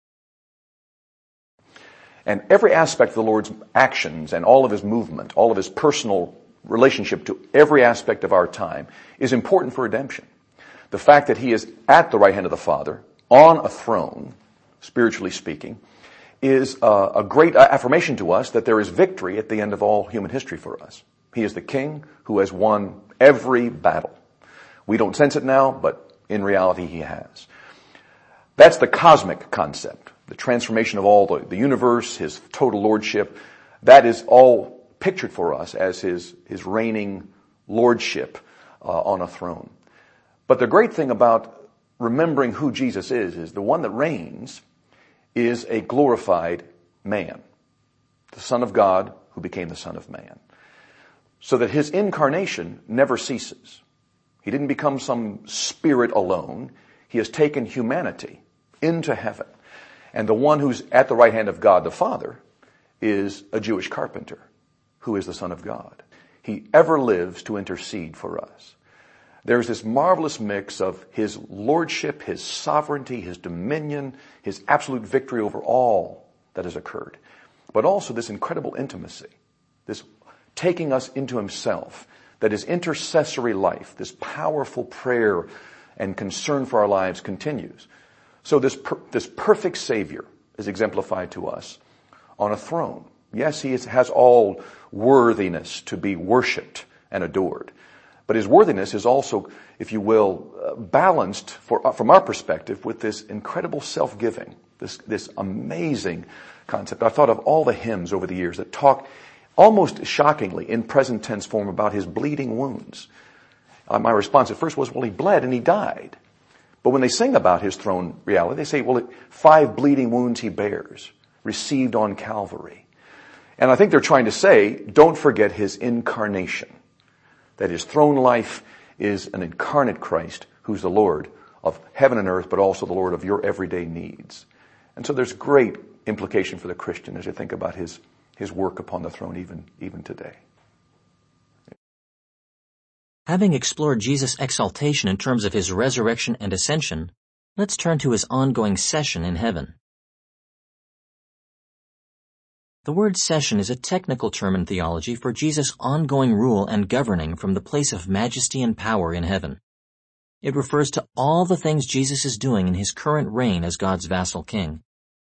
And every aspect of the Lord's actions and all of his movement, all of his personal relationship to every aspect of our time is important for redemption. The fact that he is at the right hand of the Father, on a throne, spiritually speaking, is a great affirmation to us that there is victory at the end of all human history for us. He is the King who has won every battle. We don't sense it now, but in reality he has. That's the cosmic concept, the transformation of all the universe, his total lordship. That is all pictured for us as his reigning lordship on a throne. But the great thing about remembering who Jesus is the one that reigns is a glorified man, the Son of God who became the Son of Man, so that his incarnation never ceases. He didn't become some spirit alone. He has taken humanity into heaven. And the one who's at the right hand of God the Father is a Jewish carpenter who is the Son of God. He ever lives to intercede for us. There's this marvelous mix of his lordship, his sovereignty, his dominion, his absolute victory over all that has occurred. But also this incredible intimacy, this taking us into himself, that his intercessory life, this powerful prayer and concern for our lives continues. So this perfect Savior is exemplified to us on a throne. Yes, he has all worthiness to be worshipped and adored. But his worthiness is also, if you will, balanced from our perspective with this incredible self-giving, this amazing concept. I've thought of all the hymns over the years that talk almost shockingly in present tense form about his bleeding wounds. My response at first was, well, he bled and he died. But when they sing about his throne reality, they say, well, 5 bleeding wounds he bears, received on Calvary. And I think they're trying to say, don't forget his incarnation. That his throne life is an incarnate Christ who's the Lord of heaven and earth, but also the Lord of your everyday needs. And so there's great implication for the Christian as you think about his work upon the throne even today. Having explored Jesus' exaltation in terms of his resurrection and ascension, let's turn to his ongoing session in heaven. The word session is a technical term in theology for Jesus' ongoing rule and governing from the place of majesty and power in heaven. It refers to all the things Jesus is doing in his current reign as God's vassal king.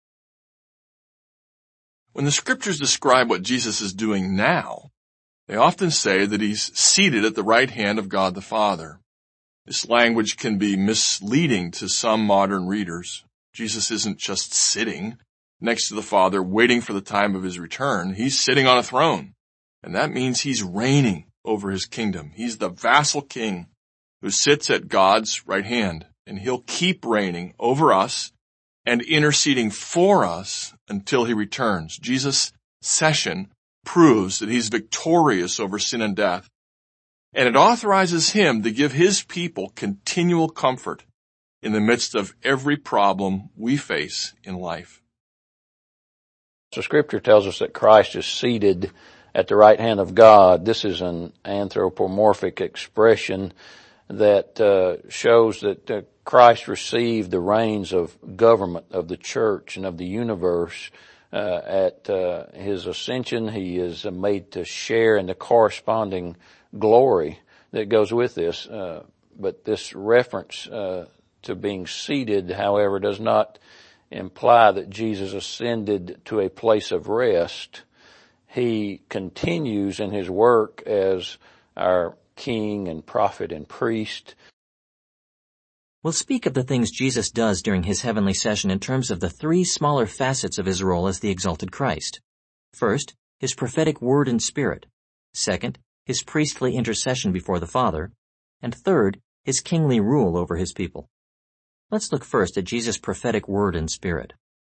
When the scriptures describe what Jesus is doing now, they often say that he's seated at the right hand of God the Father. This language can be misleading to some modern readers. Jesus isn't just sitting next to the Father waiting for the time of his return. He's sitting on a throne, and that means he's reigning over his kingdom. He's the vassal king who sits at God's right hand, and he'll keep reigning over us and interceding for us until he returns. Jesus' session proves that he's victorious over sin and death, and it authorizes him to give his people continual comfort in the midst of every problem we face in life. So Scripture tells us that Christ is seated at the right hand of God. This is an anthropomorphic expression that shows that Christ received the reins of government of the church and of the universe. At his ascension, he is made to share in the corresponding glory that goes with this. But this reference to being seated, however, does not imply that Jesus ascended to a place of rest. He continues in his work as our king and prophet and priest. We'll speak of the things Jesus does during his heavenly session in terms of the 3 smaller facets of his role as the exalted Christ. First, his prophetic word and spirit. Second, his priestly intercession before the Father. And third, his kingly rule over his people. Let's look first at Jesus' prophetic word and spirit.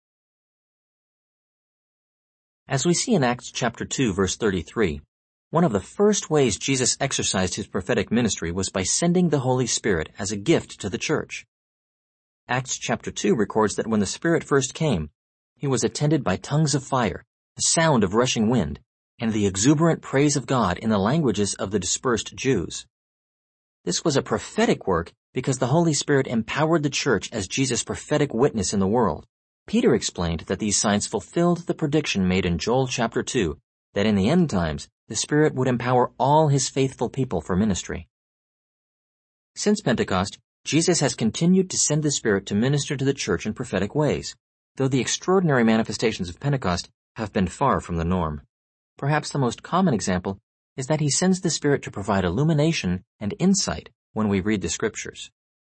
As we see in Acts chapter 2, verse 33, one of the first ways Jesus exercised his prophetic ministry was by sending the Holy Spirit as a gift to the church. Acts chapter 2 records that when the Spirit first came, he was attended by tongues of fire, the sound of rushing wind, and the exuberant praise of God in the languages of the dispersed Jews. This was a prophetic work because the Holy Spirit empowered the church as Jesus' prophetic witness in the world. Peter explained that these signs fulfilled the prediction made in Joel chapter 2, that in the end times, the Spirit would empower all his faithful people for ministry. Since Pentecost, Jesus has continued to send the Spirit to minister to the church in prophetic ways, though the extraordinary manifestations of Pentecost have been far from the norm. Perhaps the most common example is that he sends the Spirit to provide illumination and insight when we read the Scriptures.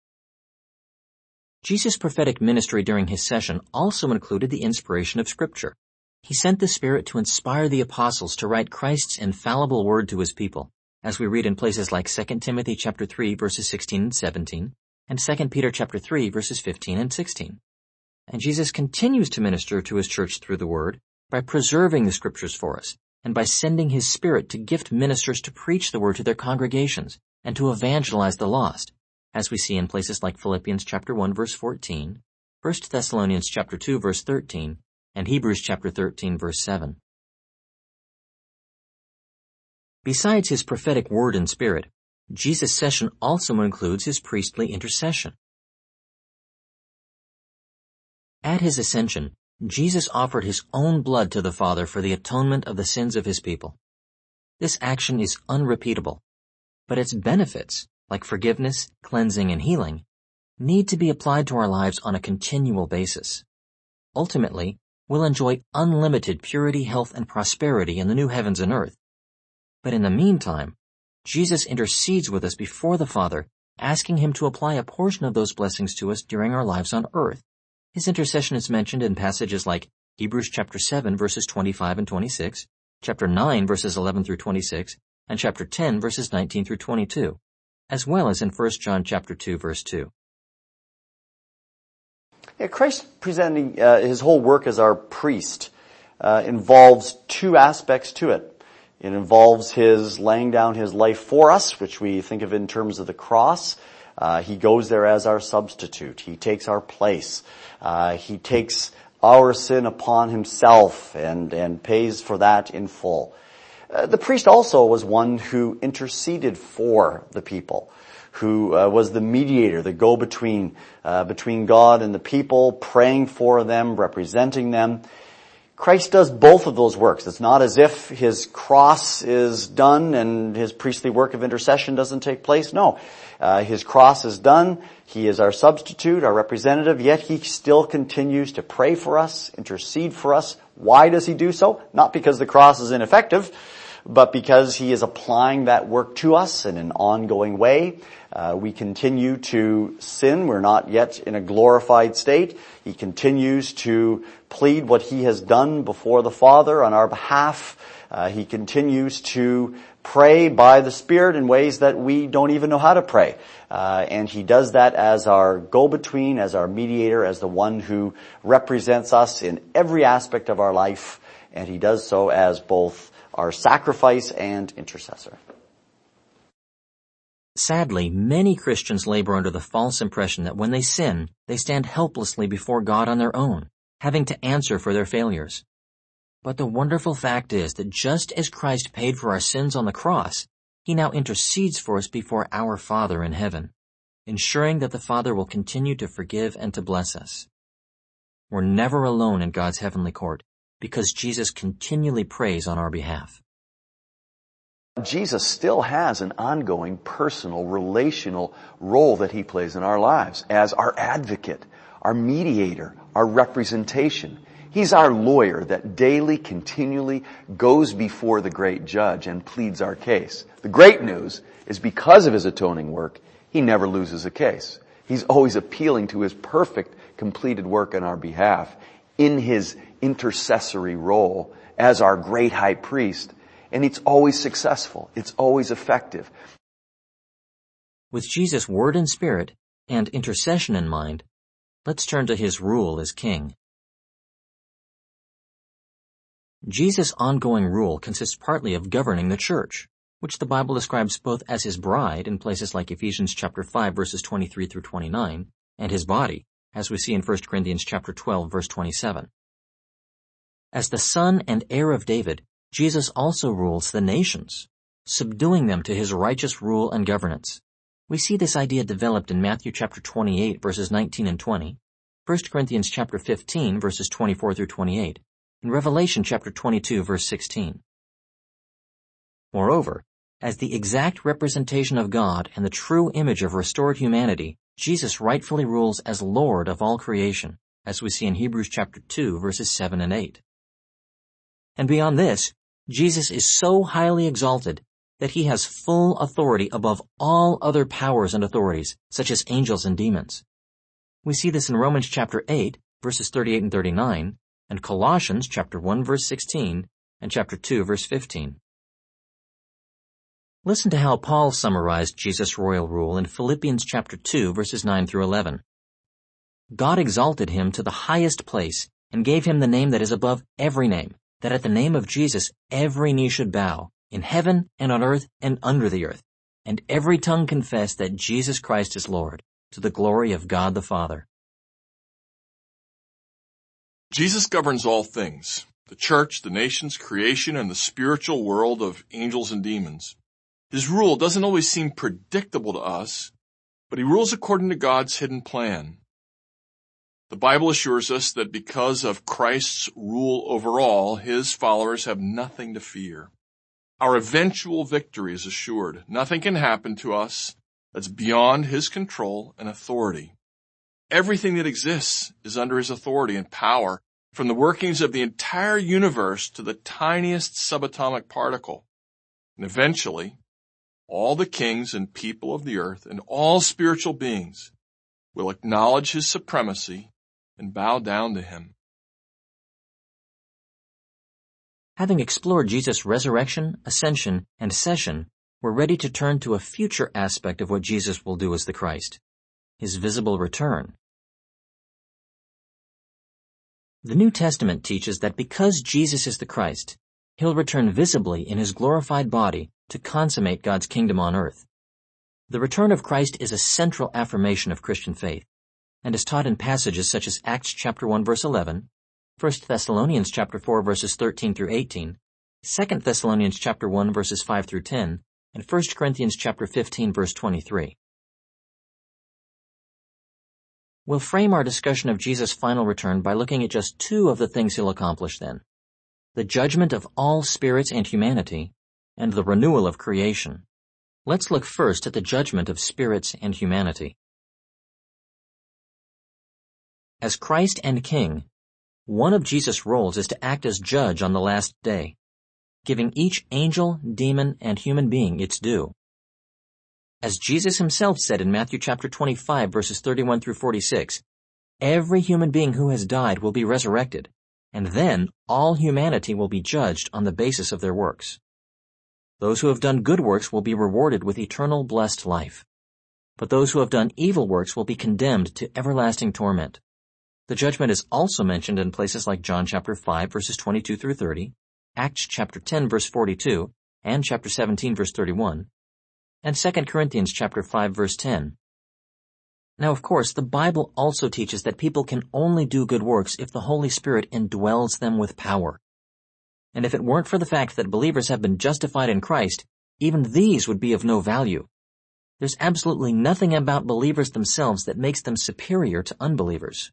Jesus' prophetic ministry during his session also included the inspiration of Scripture. He sent the Spirit to inspire the apostles to write Christ's infallible word to his people, as we read in places like 2 Timothy chapter 3 verses 16 and 17, and 2 Peter chapter 3 verses 15 and 16. And Jesus continues to minister to his church through the word by preserving the Scriptures for us, and by sending his Spirit to gift ministers to preach the word to their congregations and to evangelize the lost, as we see in places like Philippians chapter 1 verse 14, 1 Thessalonians chapter 2 verse 13, and Hebrews chapter 13 verse 7. Besides his prophetic word and spirit, Jesus' session also includes his priestly intercession. At his ascension, Jesus offered his own blood to the Father for the atonement of the sins of his people. This action is unrepeatable, but its benefits, like forgiveness, cleansing, and healing, need to be applied to our lives on a continual basis. Ultimately, we'll enjoy unlimited purity, health, and prosperity in the new heavens and earth. But in the meantime, Jesus intercedes with us before the Father, asking him to apply a portion of those blessings to us during our lives on earth. His intercession is mentioned in passages like Hebrews chapter 7 verses 25 and 26, chapter 9 verses 11 through 26, and chapter 10 verses 19 through 22, as well as in 1 John chapter 2 verse 2. Yeah, Christ presenting his whole work as our priest involves two aspects to it. It involves his laying down his life for us, which we think of in terms of the cross. He goes there as our substitute. He takes our place. He takes our sin upon himself and pays for that in full. The priest also was one who interceded for the people, who was the mediator, the go-between between God and the people, praying for them, representing them. Christ does both of those works. It's not as if his cross is done and his priestly work of intercession doesn't take place. No. His cross is done. He is our substitute, our representative, yet he still continues to pray for us, intercede for us. Why does he do so? Not because the cross is ineffective, but because he is applying that work to us in an ongoing way. We continue to sin. We're not yet in a glorified state. He continues to plead what he has done before the Father on our behalf. He continues to pray by the Spirit in ways that we don't even know how to pray. And he does that as our go-between, as our mediator, as the one who represents us in every aspect of our life. And he does so as both our sacrifice and intercessor. Sadly, many Christians labor under the false impression that when they sin, they stand helplessly before God on their own, having to answer for their failures. But the wonderful fact is that just as Christ paid for our sins on the cross, he now intercedes for us before our Father in heaven, ensuring that the Father will continue to forgive and to bless us. We're never alone in God's heavenly court, because Jesus continually prays on our behalf. Jesus still has an ongoing personal, relational role that he plays in our lives as our advocate, our mediator, our representation. He's our lawyer that daily, continually goes before the great judge and pleads our case. The great news is because of his atoning work, he never loses a case. He's always appealing to his perfect, completed work on our behalf in his intercessory role as our great high priest. And it's always successful. It's always effective. With Jesus' word and spirit and intercession in mind, let's turn to his rule as king. Jesus' ongoing rule consists partly of governing the church, which the Bible describes both as his bride in places like Ephesians chapter 5 verses 23 through 29, and his body, as we see in 1 Corinthians chapter 12 verse 27. As the son and heir of David, Jesus also rules the nations, subduing them to his righteous rule and governance. We see this idea developed in Matthew chapter 28 verses 19 and 20, 1 Corinthians chapter 15 verses 24 through 28, and Revelation chapter 22 verse 16. Moreover, as the exact representation of God and the true image of restored humanity, Jesus rightfully rules as Lord of all creation, as we see in Hebrews chapter 2 verses 7 and 8. And beyond this, Jesus is so highly exalted that he has full authority above all other powers and authorities, such as angels and demons. We see this in Romans chapter 8, verses 38 and 39, and Colossians chapter 1, verse 16, and chapter 2, verse 15. Listen to how Paul summarized Jesus' royal rule in Philippians chapter 2, verses 9 through 11. God exalted him to the highest place and gave him the name that is above every name, that at the name of Jesus every knee should bow, in heaven and on earth and under the earth, and every tongue confess that Jesus Christ is Lord, to the glory of God the Father. Jesus governs all things, the church, the nations, creation, and the spiritual world of angels and demons. His rule doesn't always seem predictable to us, but he rules according to God's hidden plan. The Bible assures us that because of Christ's rule over all, his followers have nothing to fear. Our eventual victory is assured. Nothing can happen to us that's beyond his control and authority. Everything that exists is under his authority and power, from the workings of the entire universe to the tiniest subatomic particle. And eventually, all the kings and people of the earth and all spiritual beings will acknowledge his supremacy and bow down to him. Having explored Jesus' resurrection, ascension, and ascension, we're ready to turn to a future aspect of what Jesus will do as the Christ, his visible return. The New Testament teaches that because Jesus is the Christ, he'll return visibly in his glorified body to consummate God's kingdom on earth. The return of Christ is a central affirmation of Christian faith, and is taught in passages such as Acts chapter 1 verse 11, 1 Thessalonians chapter 4 verses 13 through 18, 2 Thessalonians chapter 1 verses 5 through 10, and 1 Corinthians chapter 15 verse 23. We'll frame our discussion of Jesus' final return by looking at just two of the things he'll accomplish then: the judgment of all spirits and humanity, and the renewal of creation. Let's look first at the judgment of spirits and humanity. As Christ and King, one of Jesus' roles is to act as judge on the last day, giving each angel, demon, and human being its due. As Jesus himself said in Matthew chapter 25 verses 31 through 46, every human being who has died will be resurrected, and then all humanity will be judged on the basis of their works. Those who have done good works will be rewarded with eternal blessed life, but those who have done evil works will be condemned to everlasting torment. The judgment is also mentioned in places like John chapter 5 verses 22 through 30, Acts chapter 10 verse 42, and chapter 17 verse 31, and 2 Corinthians chapter 5 verse 10. Now, of course, the Bible also teaches that people can only do good works if the Holy Spirit indwells them with power. And if it weren't for the fact that believers have been justified in Christ, even these would be of no value. There's absolutely nothing about believers themselves that makes them superior to unbelievers.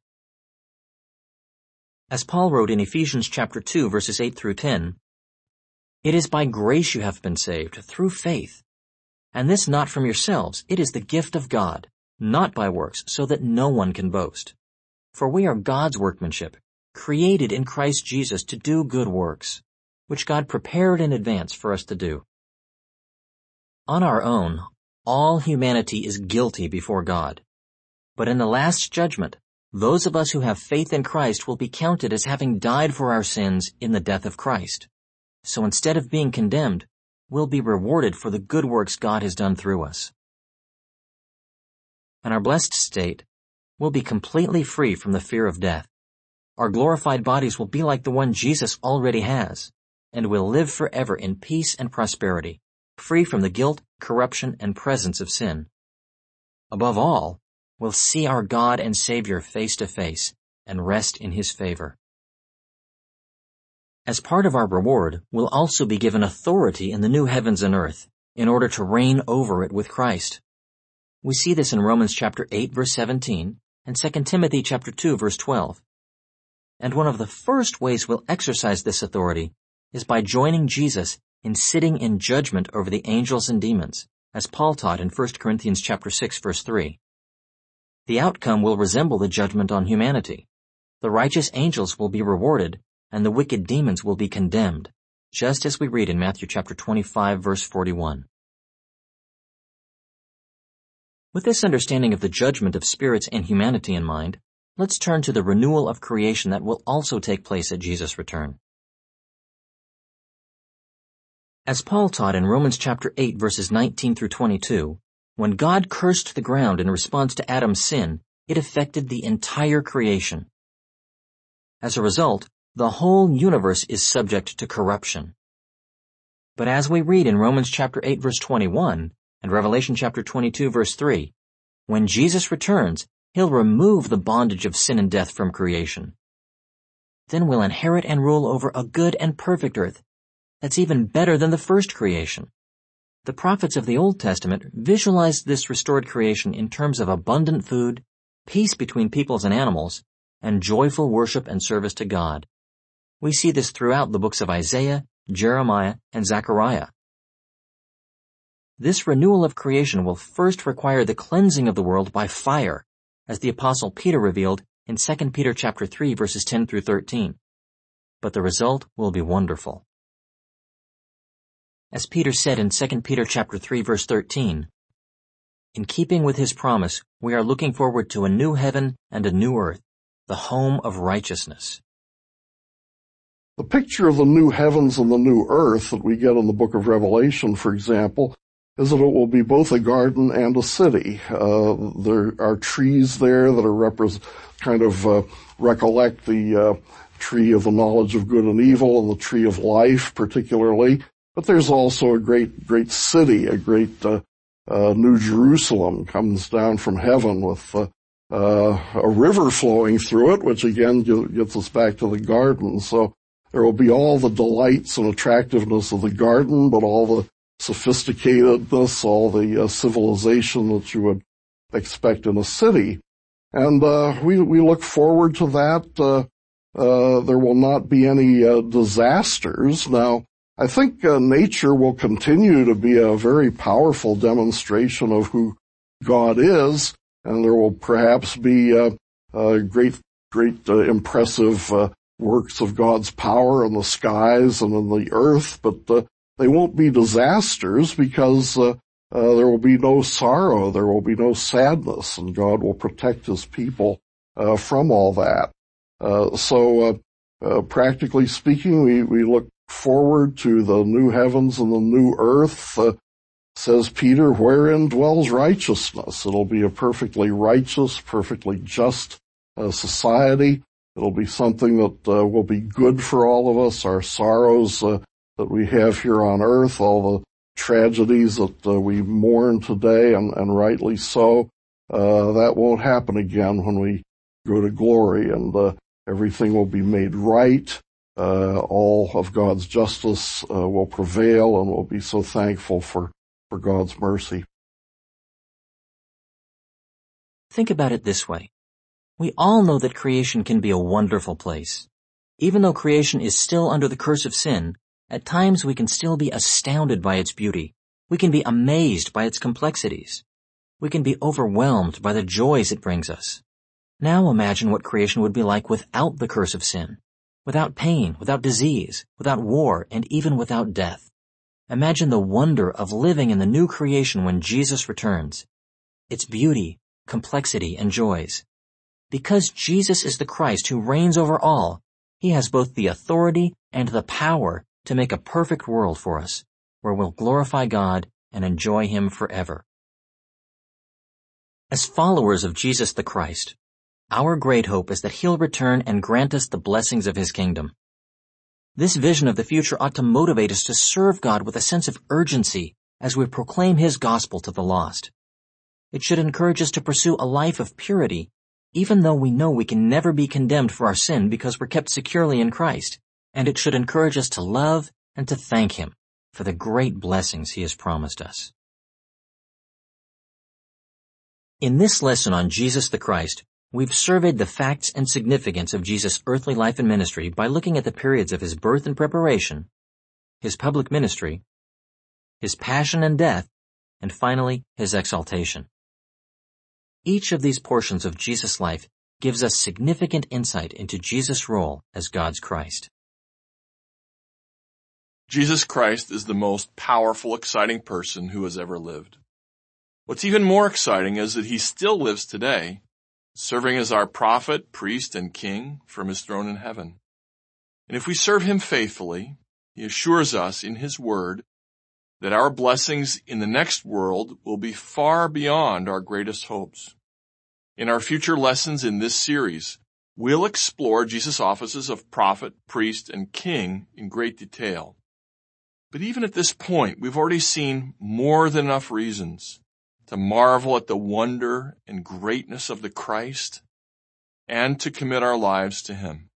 As Paul wrote in Ephesians chapter 2 verses 8 through 10, "It is by grace you have been saved, through faith. And this not from yourselves, it is the gift of God, not by works, so that no one can boast. For we are God's workmanship, created in Christ Jesus to do good works, which God prepared in advance for us to do." On our own, all humanity is guilty before God. But in the last judgment, those of us who have faith in Christ will be counted as having died for our sins in the death of Christ. So instead of being condemned, we'll be rewarded for the good works God has done through us. In our blessed state, we'll be completely free from the fear of death. Our glorified bodies will be like the one Jesus already has, and we'll live forever in peace and prosperity, free from the guilt, corruption, and presence of sin. Above all, we'll see our God and Savior face to face and rest in his favor. As part of our reward, we'll also be given authority in the new heavens and earth in order to reign over it with Christ. We see this in Romans chapter 8 verse 17 and 2 Timothy chapter 2 verse 12. And one of the first ways we'll exercise this authority is by joining Jesus in sitting in judgment over the angels and demons, as Paul taught in 1 Corinthians chapter 6 verse 3. The outcome will resemble the judgment on humanity. The righteous angels will be rewarded, and the wicked demons will be condemned, just as we read in Matthew chapter 25 verse 41. With this understanding of the judgment of spirits and humanity in mind, let's turn to the renewal of creation that will also take place at Jesus' return. As Paul taught in Romans chapter 8 verses 19 through 22, when God cursed the ground in response to Adam's sin, it affected the entire creation. As a result, the whole universe is subject to corruption. But as we read in Romans chapter 8 verse 21 and Revelation chapter 22 verse 3, when Jesus returns, he'll remove the bondage of sin and death from creation. then we'll inherit and rule over a good and perfect earth that's even better than the first creation. The prophets of the Old Testament visualized this restored creation in terms of abundant food, peace between peoples and animals, and joyful worship and service to God. We see this throughout the books of Isaiah, Jeremiah, and Zechariah. This renewal of creation will first require the cleansing of the world by fire, as the Apostle Peter revealed in 2 Peter chapter 3, verses 10 through 13. But the result will be wonderful. As Peter said in 2 Peter chapter 3, verse 13, in keeping with his promise, we are looking forward to a new heaven and a new earth, the home of righteousness. The picture of the new heavens and the new earth that we get in the book of Revelation, for example, is that it will be both a garden and a city. There are trees there that are recollect the tree of the knowledge of good and evil and the tree of life particularly. But there's also a great city, a great New Jerusalem comes down from heaven with a river flowing through it, which again gets us back to the garden. So there will be all the delights and attractiveness of the garden, but all the sophisticatedness, all the civilization that you would expect in a city. And we look forward to that. There will not be any disasters. Now, I think nature will continue to be a very powerful demonstration of who God is, and there will perhaps be great impressive works of God's power in the skies and in the earth, but they won't be disasters because there will be no sorrow, there will be no sadness, and God will protect his people from all that. So practically speaking, we look forward to the new heavens and the new earth. Says Peter, wherein dwells righteousness. It'll be a perfectly righteous, perfectly just society. It'll be something that will be good for all of us. Our sorrows that we have here on earth, all the tragedies that we mourn today, and rightly so, that won't happen again when we go to glory, and everything will be made right. All of God's justice will prevail, and we'll be so thankful for God's mercy. Think about it this way. We all know that creation can be a wonderful place. Even though creation is still under the curse of sin, at times we can still be astounded by its beauty. We can be amazed by its complexities. We can be overwhelmed by the joys it brings us. Now imagine what creation would be like without the curse of sin, without pain, without disease, without war, and even without death. Imagine the wonder of living in the new creation when Jesus returns. Its beauty, complexity, and joys. Because Jesus is the Christ who reigns over all, he has both the authority and the power to make a perfect world for us, where we'll glorify God and enjoy him forever. As followers of Jesus the Christ, our great hope is that he'll return and grant us the blessings of his kingdom. This vision of the future ought to motivate us to serve God with a sense of urgency as we proclaim his gospel to the lost. It should encourage us to pursue a life of purity, even though we know we can never be condemned for our sin because we're kept securely in Christ, and it should encourage us to love and to thank him for the great blessings he has promised us. In this lesson on Jesus the Christ, we've surveyed the facts and significance of Jesus' earthly life and ministry by looking at the periods of his birth and preparation, his public ministry, his passion and death, and finally, his exaltation. Each of these portions of Jesus' life gives us significant insight into Jesus' role as God's Christ. Jesus Christ is the most powerful, exciting person who has ever lived. What's even more exciting is that he still lives today, serving as our prophet, priest, and king from his throne in heaven. And if we serve him faithfully, he assures us in his word that our blessings in the next world will be far beyond our greatest hopes. In our future lessons in this series, we'll explore Jesus' offices of prophet, priest, and king in great detail. But even at this point, we've already seen more than enough reasons to marvel at the wonder and greatness of the Christ and to commit our lives to him.